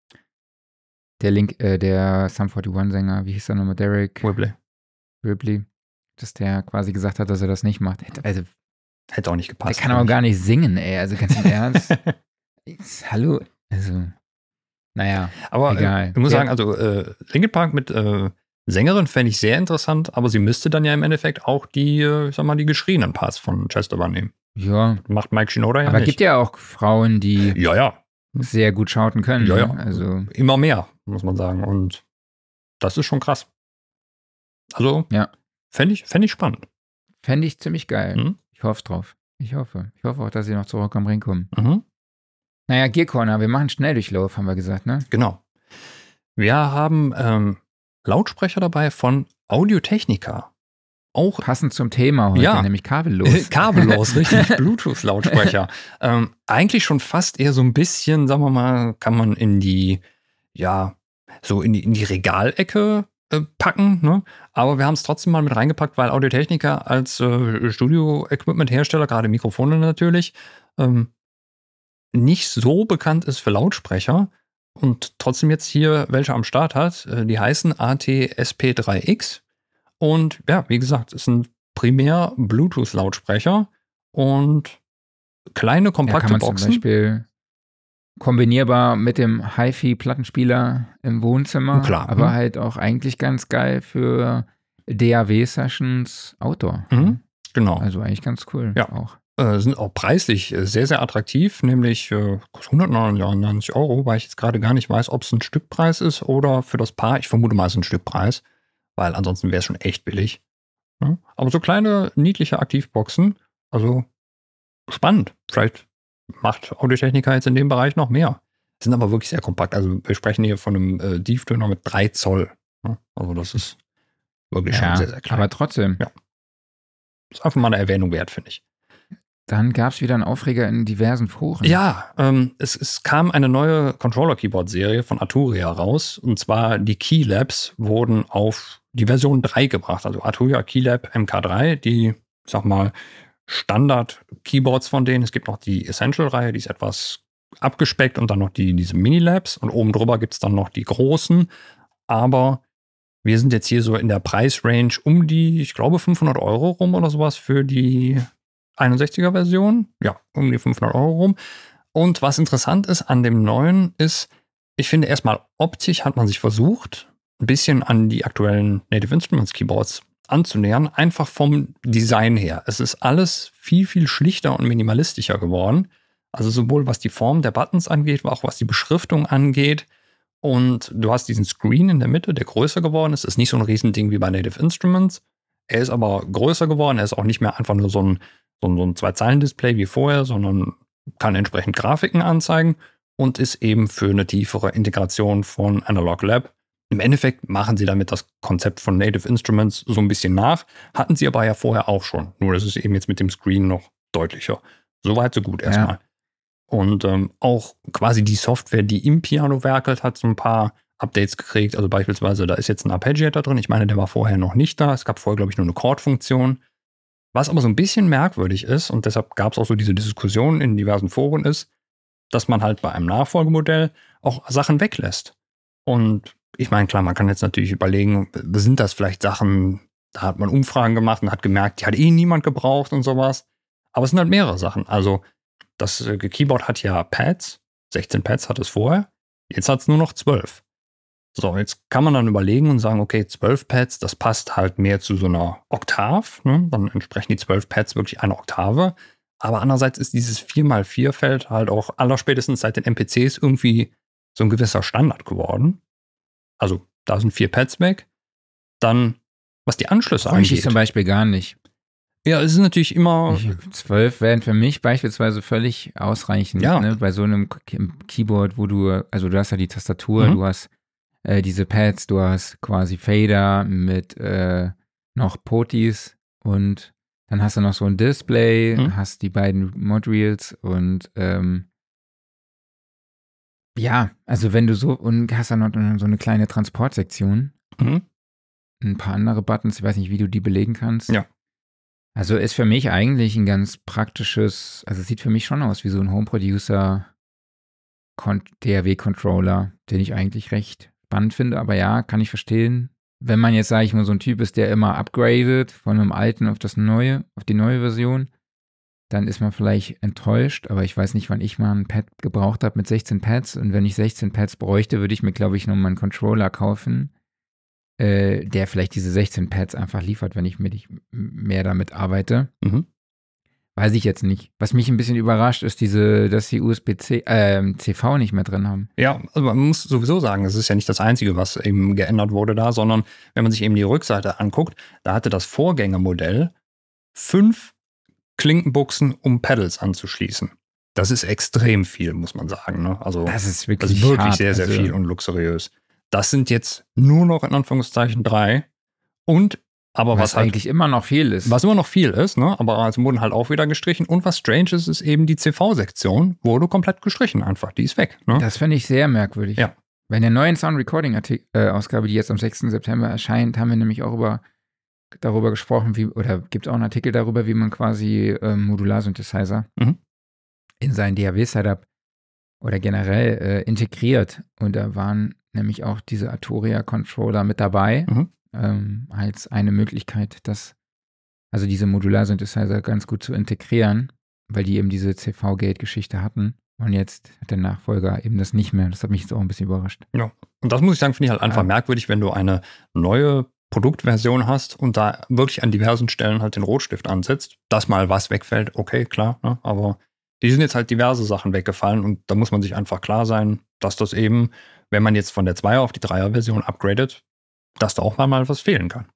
S2: Sum 41-Sänger, wie hieß er nochmal, Derek Ripley, dass der quasi gesagt hat, dass er das nicht macht.
S1: Hätte auch nicht gepasst.
S2: Der kann aber gar nicht singen, ey. Also ganz im Ernst. Hallo? Also, naja,
S1: aber
S2: egal.
S1: Ich muss sagen, also Linkin Park mit Sängerin fände ich sehr interessant, aber sie müsste dann ja im Endeffekt auch die, die geschriebenen Parts von Chester übernehmen.
S2: Ja.
S1: Macht Mike Shinoda ja
S2: aber
S1: nicht.
S2: Aber gibt ja auch Frauen, die sehr gut schauten können.
S1: Ja, ja.
S2: Ne? Also
S1: immer mehr, muss man sagen. Und das ist schon krass. Also, fände ich spannend.
S2: Fände ich ziemlich geil. Ich hoffe drauf. Ich hoffe auch, dass sie noch zu Rock am Ring kommen. Naja, Gear Corner, wir machen Schnelldurchlauf, haben wir gesagt, ne?
S1: Genau. Wir haben Lautsprecher dabei von Audio-Technica. Auch
S2: passend zum Thema heute, nämlich kabellos.
S1: Kabellos, richtig, Bluetooth-Lautsprecher. Eigentlich schon fast eher so ein bisschen, sagen wir mal, kann man in die, so in die Regalecke packen, ne? Aber wir haben es trotzdem mal mit reingepackt, weil Audio-Technica als Studio-Equipment-Hersteller, gerade Mikrofone natürlich, nicht so bekannt ist für Lautsprecher und trotzdem jetzt hier welche am Start hat. Die heißen AT-SP3X und wie gesagt, es sind primär Bluetooth-Lautsprecher und kleine, kompakte
S2: kann man
S1: Boxen.
S2: Zum Beispiel kombinierbar mit dem HiFi-Plattenspieler im Wohnzimmer,
S1: klar,
S2: aber halt auch eigentlich ganz geil für DAW-Sessions Outdoor.
S1: Genau.
S2: Also eigentlich ganz cool auch.
S1: Sind auch preislich sehr, sehr attraktiv, nämlich 199 €, weil ich jetzt gerade gar nicht weiß, ob es ein Stückpreis ist oder für das Paar. Ich vermute mal, es ist ein Stückpreis, weil ansonsten wäre es schon echt billig. Ja? Aber so kleine, niedliche Aktivboxen, also spannend. Vielleicht macht Audio-Technica jetzt in dem Bereich noch mehr. Sind aber wirklich sehr kompakt. Also wir sprechen hier von einem Tieftöner mit 3 Zoll. Ja? Also das ist wirklich schon sehr, sehr klein.
S2: Aber trotzdem.
S1: Ja. Ist einfach mal eine Erwähnung wert, finde ich.
S2: Dann gab es wieder einen Aufreger in diversen Foren.
S1: Ja, es kam eine neue Controller-Keyboard-Serie von Arturia raus. Und zwar die Keylabs wurden auf die Version 3 gebracht. Also Arturia Keylab MK3, die, ich sag mal, Standard-Keyboards von denen. Es gibt noch die Essential-Reihe, die ist etwas abgespeckt und dann noch diese Mini-Labs. Und oben drüber gibt es dann noch die großen. Aber wir sind jetzt hier so in der Preisrange um die, ich glaube, 500 € rum oder sowas für die 61er-Version. Ja, um die 500 € rum. Und was interessant ist an dem neuen ist, ich finde erstmal optisch hat man sich versucht, ein bisschen an die aktuellen Native Instruments Keyboards anzunähern, einfach vom Design her. Es ist alles viel, viel schlichter und minimalistischer geworden. Also sowohl was die Form der Buttons angeht, auch was die Beschriftung angeht. Und du hast diesen Screen in der Mitte, der größer geworden ist. Ist nicht so ein Riesending wie bei Native Instruments. Er ist aber größer geworden. Er ist auch nicht mehr einfach nur so ein Zwei-Zeilen-Display wie vorher, sondern kann entsprechend Grafiken anzeigen und ist eben für eine tiefere Integration von Analog Lab. Im Endeffekt machen sie damit das Konzept von Native Instruments so ein bisschen nach. Hatten sie aber ja vorher auch schon. Nur das ist eben jetzt mit dem Screen noch deutlicher. Soweit, so gut erstmal. Ja. Und auch quasi die Software, die im Piano werkelt, hat so ein paar Updates gekriegt. Also beispielsweise, da ist jetzt ein Arpeggiator drin. Ich meine, der war vorher noch nicht da. Es gab vorher, glaube ich, nur eine Chord-Funktion. Was aber so ein bisschen merkwürdig ist, und deshalb gab es auch so diese Diskussion in diversen Foren, ist, dass man halt bei einem Nachfolgemodell auch Sachen weglässt. Und ich meine, klar, man kann jetzt natürlich überlegen, sind das vielleicht Sachen, da hat man Umfragen gemacht und hat gemerkt, die hat niemand gebraucht und sowas. Aber es sind halt mehrere Sachen. Also das Keyboard hat ja Pads, 16 Pads hat es vorher, jetzt hat es nur noch 12. So, jetzt kann man dann überlegen und sagen, okay, 12 Pads, das passt halt mehr zu so einer Oktav, ne? Dann entsprechen die 12 Pads wirklich einer Oktave. Aber andererseits ist dieses 4x4-Feld halt auch allerspätestens seit den MPCs irgendwie so ein gewisser Standard geworden. Also da sind 4 Pads weg. Dann, was die Anschlüsse angeht.
S2: Ich zum Beispiel gar nicht.
S1: Ja, es ist natürlich immer...
S2: 12 wären für mich beispielsweise völlig ausreichend.
S1: Ja.
S2: Ne? Bei so einem Keyboard, wo du hast ja die Tastatur, du hast diese Pads, du hast quasi Fader mit noch Potis und dann hast du noch so ein Display, hast die beiden Mod-Reels und ja, also wenn du so, und hast dann noch so eine kleine Transportsektion, ein paar andere Buttons, ich weiß nicht, wie du die belegen kannst.
S1: Ja.
S2: Also ist für mich eigentlich ein ganz praktisches, also sieht für mich schon aus wie so ein Home-Producer DAW-Controller, den ich eigentlich recht spannend finde, aber ja, kann ich verstehen. Wenn man jetzt, sage ich mal, so ein Typ ist, der immer upgradet von einem alten auf die neue Version, dann ist man vielleicht enttäuscht, aber ich weiß nicht, wann ich mal ein Pad gebraucht habe mit 16 Pads und wenn ich 16 Pads bräuchte, würde ich mir, glaube ich, nochmal einen Controller kaufen, der vielleicht diese 16 Pads einfach liefert, wenn ich mehr damit arbeite. Weiß ich jetzt nicht. Was mich ein bisschen überrascht, ist dass die USB-CV nicht mehr drin haben.
S1: Ja, also man muss sowieso sagen, es ist ja nicht das Einzige, was eben geändert wurde da, sondern wenn man sich eben die Rückseite anguckt, da hatte das Vorgängermodell 5 Klinkenbuchsen, um Pedals anzuschließen. Das ist extrem viel, muss man sagen. Ne? Also
S2: das ist wirklich
S1: hart, sehr, sehr viel und luxuriös. Das sind jetzt nur noch in Anführungszeichen 3 und aber was halt
S2: eigentlich immer noch viel ist.
S1: Was immer noch viel ist, ne? Aber es wurden halt auch wieder gestrichen. Und was strange ist, ist eben die CV-Sektion wurde komplett gestrichen einfach. Die ist weg. Ne?
S2: Das finde ich sehr merkwürdig.
S1: Ja.
S2: Bei der neuen Sound Recording-Ausgabe, die jetzt am 6. September erscheint, haben wir nämlich auch darüber gesprochen, oder gibt es auch einen Artikel darüber, wie man quasi Modular-Synthesizer in sein DAW-Setup oder generell integriert. Und da waren nämlich auch diese Arturia-Controller mit dabei. Als eine Möglichkeit, also diese Modular-Synthesizer ganz gut zu integrieren, weil die eben diese CV-Gate-Geschichte hatten. Und jetzt hat der Nachfolger eben das nicht mehr. Das hat mich jetzt auch ein bisschen überrascht.
S1: Ja, und das muss ich sagen, finde ich halt einfach merkwürdig, wenn du eine neue Produktversion hast und da wirklich an diversen Stellen halt den Rotstift ansetzt, dass mal was wegfällt, okay, klar, ne? Aber die sind jetzt halt diverse Sachen weggefallen und da muss man sich einfach klar sein, dass das eben, wenn man jetzt von der 2er auf die 3er-Version upgradet, dass da auch mal was fehlen kann.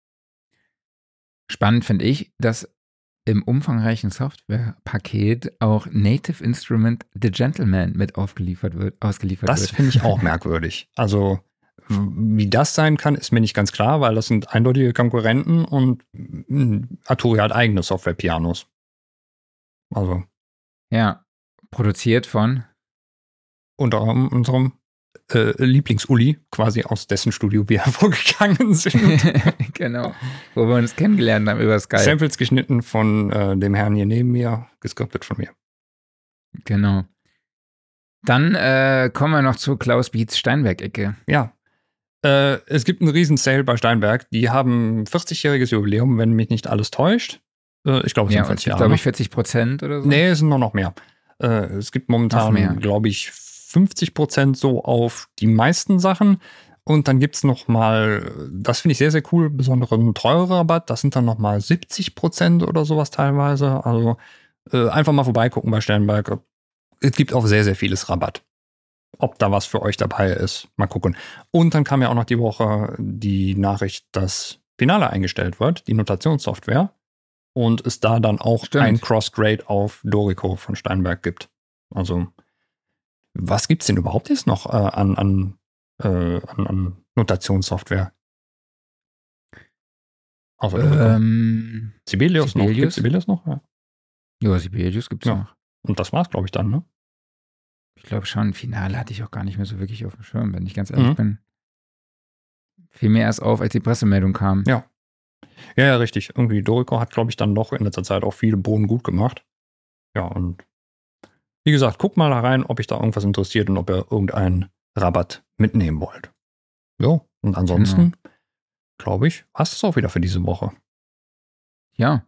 S2: Spannend finde ich, dass im umfangreichen Softwarepaket auch Native Instrument The Gentleman mit ausgeliefert wird.
S1: Das finde ich auch merkwürdig. Also wie das sein kann, ist mir nicht ganz klar, weil das sind eindeutige Konkurrenten und Arturia hat eigene Software-Pianos. Also.
S2: Ja, produziert von
S1: unter unserem Lieblings-Uli, quasi aus dessen Studio wir hervorgegangen sind.
S2: Genau, wo wir uns kennengelernt haben über Skype.
S1: Samples geschnitten von dem Herrn hier neben mir, geskriptet von mir.
S2: Genau. Dann kommen wir noch zu Klaus Beats Steinberg-Ecke.
S1: Ja, es gibt einen riesen Sale bei Steinberg. Die haben 40-jähriges Jubiläum, wenn mich nicht alles täuscht. Ich glaube, es sind 40 Jahre.
S2: Glaube ich 40% oder so?
S1: Nee, es sind noch mehr. Es gibt momentan, glaube ich, 50% so auf die meisten Sachen. Und dann gibt es nochmal, das finde ich sehr, sehr cool, besonderen teureren Rabatt. Das sind dann nochmal 70% oder sowas teilweise. Also einfach mal vorbeigucken bei Sternberg. Es gibt auch sehr, sehr vieles Rabatt. Ob da was für euch dabei ist, mal gucken. Und dann kam ja auch noch die Woche die Nachricht, dass Finale eingestellt wird, die Notationssoftware. Und es da dann auch ein Cross-Grade auf Dorico von Steinberg gibt. Also, was gibt es denn überhaupt jetzt noch an Notationssoftware? Also Sibelius noch? Gibt Sibelius noch?
S2: Ja, Sibelius gibt es noch.
S1: Und das war's, glaube ich, dann, ne?
S2: Ich glaube schon, Finale hatte ich auch gar nicht mehr so wirklich auf dem Schirm, wenn ich ganz ehrlich bin. Fiel mir erst auf, als die Pressemeldung kam.
S1: Ja. Ja, richtig. Irgendwie Dorico hat, glaube ich, dann doch in letzter Zeit auch viele Bohnen gut gemacht. Ja, und wie gesagt, guckt mal da rein, ob euch da irgendwas interessiert und ob ihr irgendeinen Rabatt mitnehmen wollt. Ja, und ansonsten, glaube ich, hast es auch wieder für diese Woche.
S2: Ja.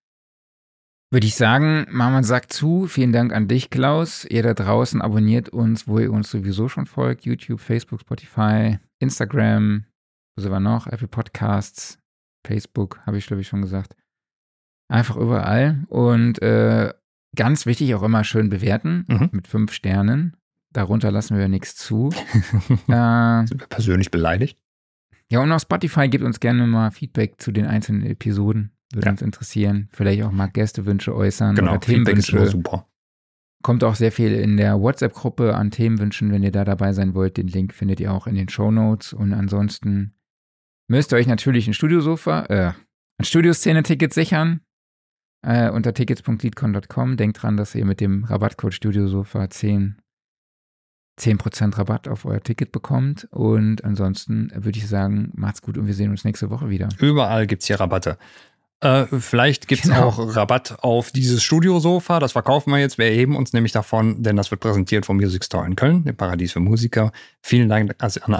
S2: Würde ich sagen, machen wir einen Sack zu. Vielen Dank an dich, Klaus. Ihr da draußen abonniert uns, wo ihr uns sowieso schon folgt. YouTube, Facebook, Spotify, Instagram, wo sind wir noch? Apple Podcasts, Facebook, habe ich, glaube ich, schon gesagt. Einfach überall. Und ganz wichtig, auch immer schön bewerten mit 5 Sternen. Darunter lassen wir nichts zu.
S1: Sind wir persönlich beleidigt?
S2: Ja, und auf Spotify gebt uns gerne mal Feedback zu den einzelnen Episoden. Würde uns interessieren. Vielleicht auch mal Gästewünsche äußern oder Themenwünsche.
S1: Feedback ist immer super.
S2: Kommt auch sehr viel in der WhatsApp-Gruppe an Themenwünschen, wenn ihr da dabei sein wollt. Den Link findet ihr auch in den Shownotes. Und ansonsten müsst ihr euch natürlich ein Studioszene-Ticket sichern. Unter tickets.leadcon.com. Denkt dran, dass ihr mit dem Rabattcode Studiosofa 10% Rabatt auf euer Ticket bekommt. Und ansonsten würde ich sagen, macht's gut und wir sehen uns nächste Woche wieder.
S1: Überall gibt es hier Rabatte. Vielleicht gibt es auch Rabatt auf dieses Studiosofa. Das verkaufen wir jetzt. Wir erheben uns nämlich davon, denn das wird präsentiert vom Music Store in Köln, dem Paradies für Musiker. Vielen Dank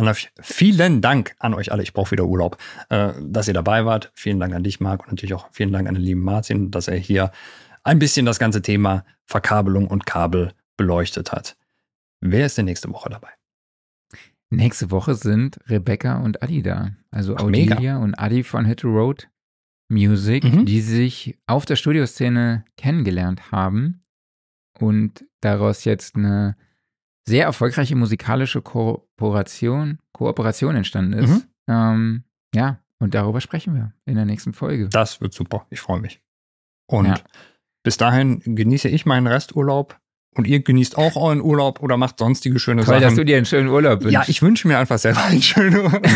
S1: an euch alle. Ich brauche wieder Urlaub, dass ihr dabei wart. Vielen Dank an dich, Marc, und natürlich auch vielen Dank an den lieben Martin, dass er hier ein bisschen das ganze Thema Verkabelung und Kabel beleuchtet hat. Wer ist denn nächste Woche dabei?
S2: Nächste Woche sind Rebecca und Adi da. Also Audelia und Adi von Hit the Road Music, die sich auf der Studioszene kennengelernt haben und daraus jetzt eine sehr erfolgreiche musikalische Kooperation entstanden ist. Und darüber sprechen wir in der nächsten Folge.
S1: Das wird super. Ich freue mich. Und bis dahin genieße ich meinen Resturlaub. Und ihr genießt auch euren Urlaub oder macht sonstige schöne Sachen.
S2: Toll, dass du dir einen schönen Urlaub wünschst.
S1: Ja, ich wünsche mir einfach selber einen schönen Urlaub.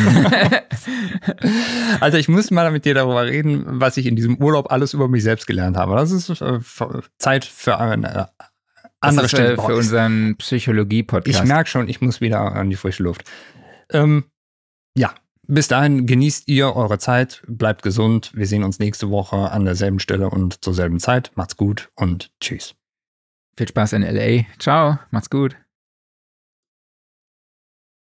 S1: Also ich muss mal mit dir darüber reden, was ich in diesem Urlaub alles über mich selbst gelernt habe. Das ist Zeit für eine andere Stelle.
S2: Für unseren Psychologie-Podcast.
S1: Ich merke schon, ich muss wieder an die frische Luft. Bis dahin genießt ihr eure Zeit, bleibt gesund. Wir sehen uns nächste Woche an derselben Stelle und zur selben Zeit. Macht's gut und tschüss.
S2: Viel Spaß in LA. Ciao, macht's gut.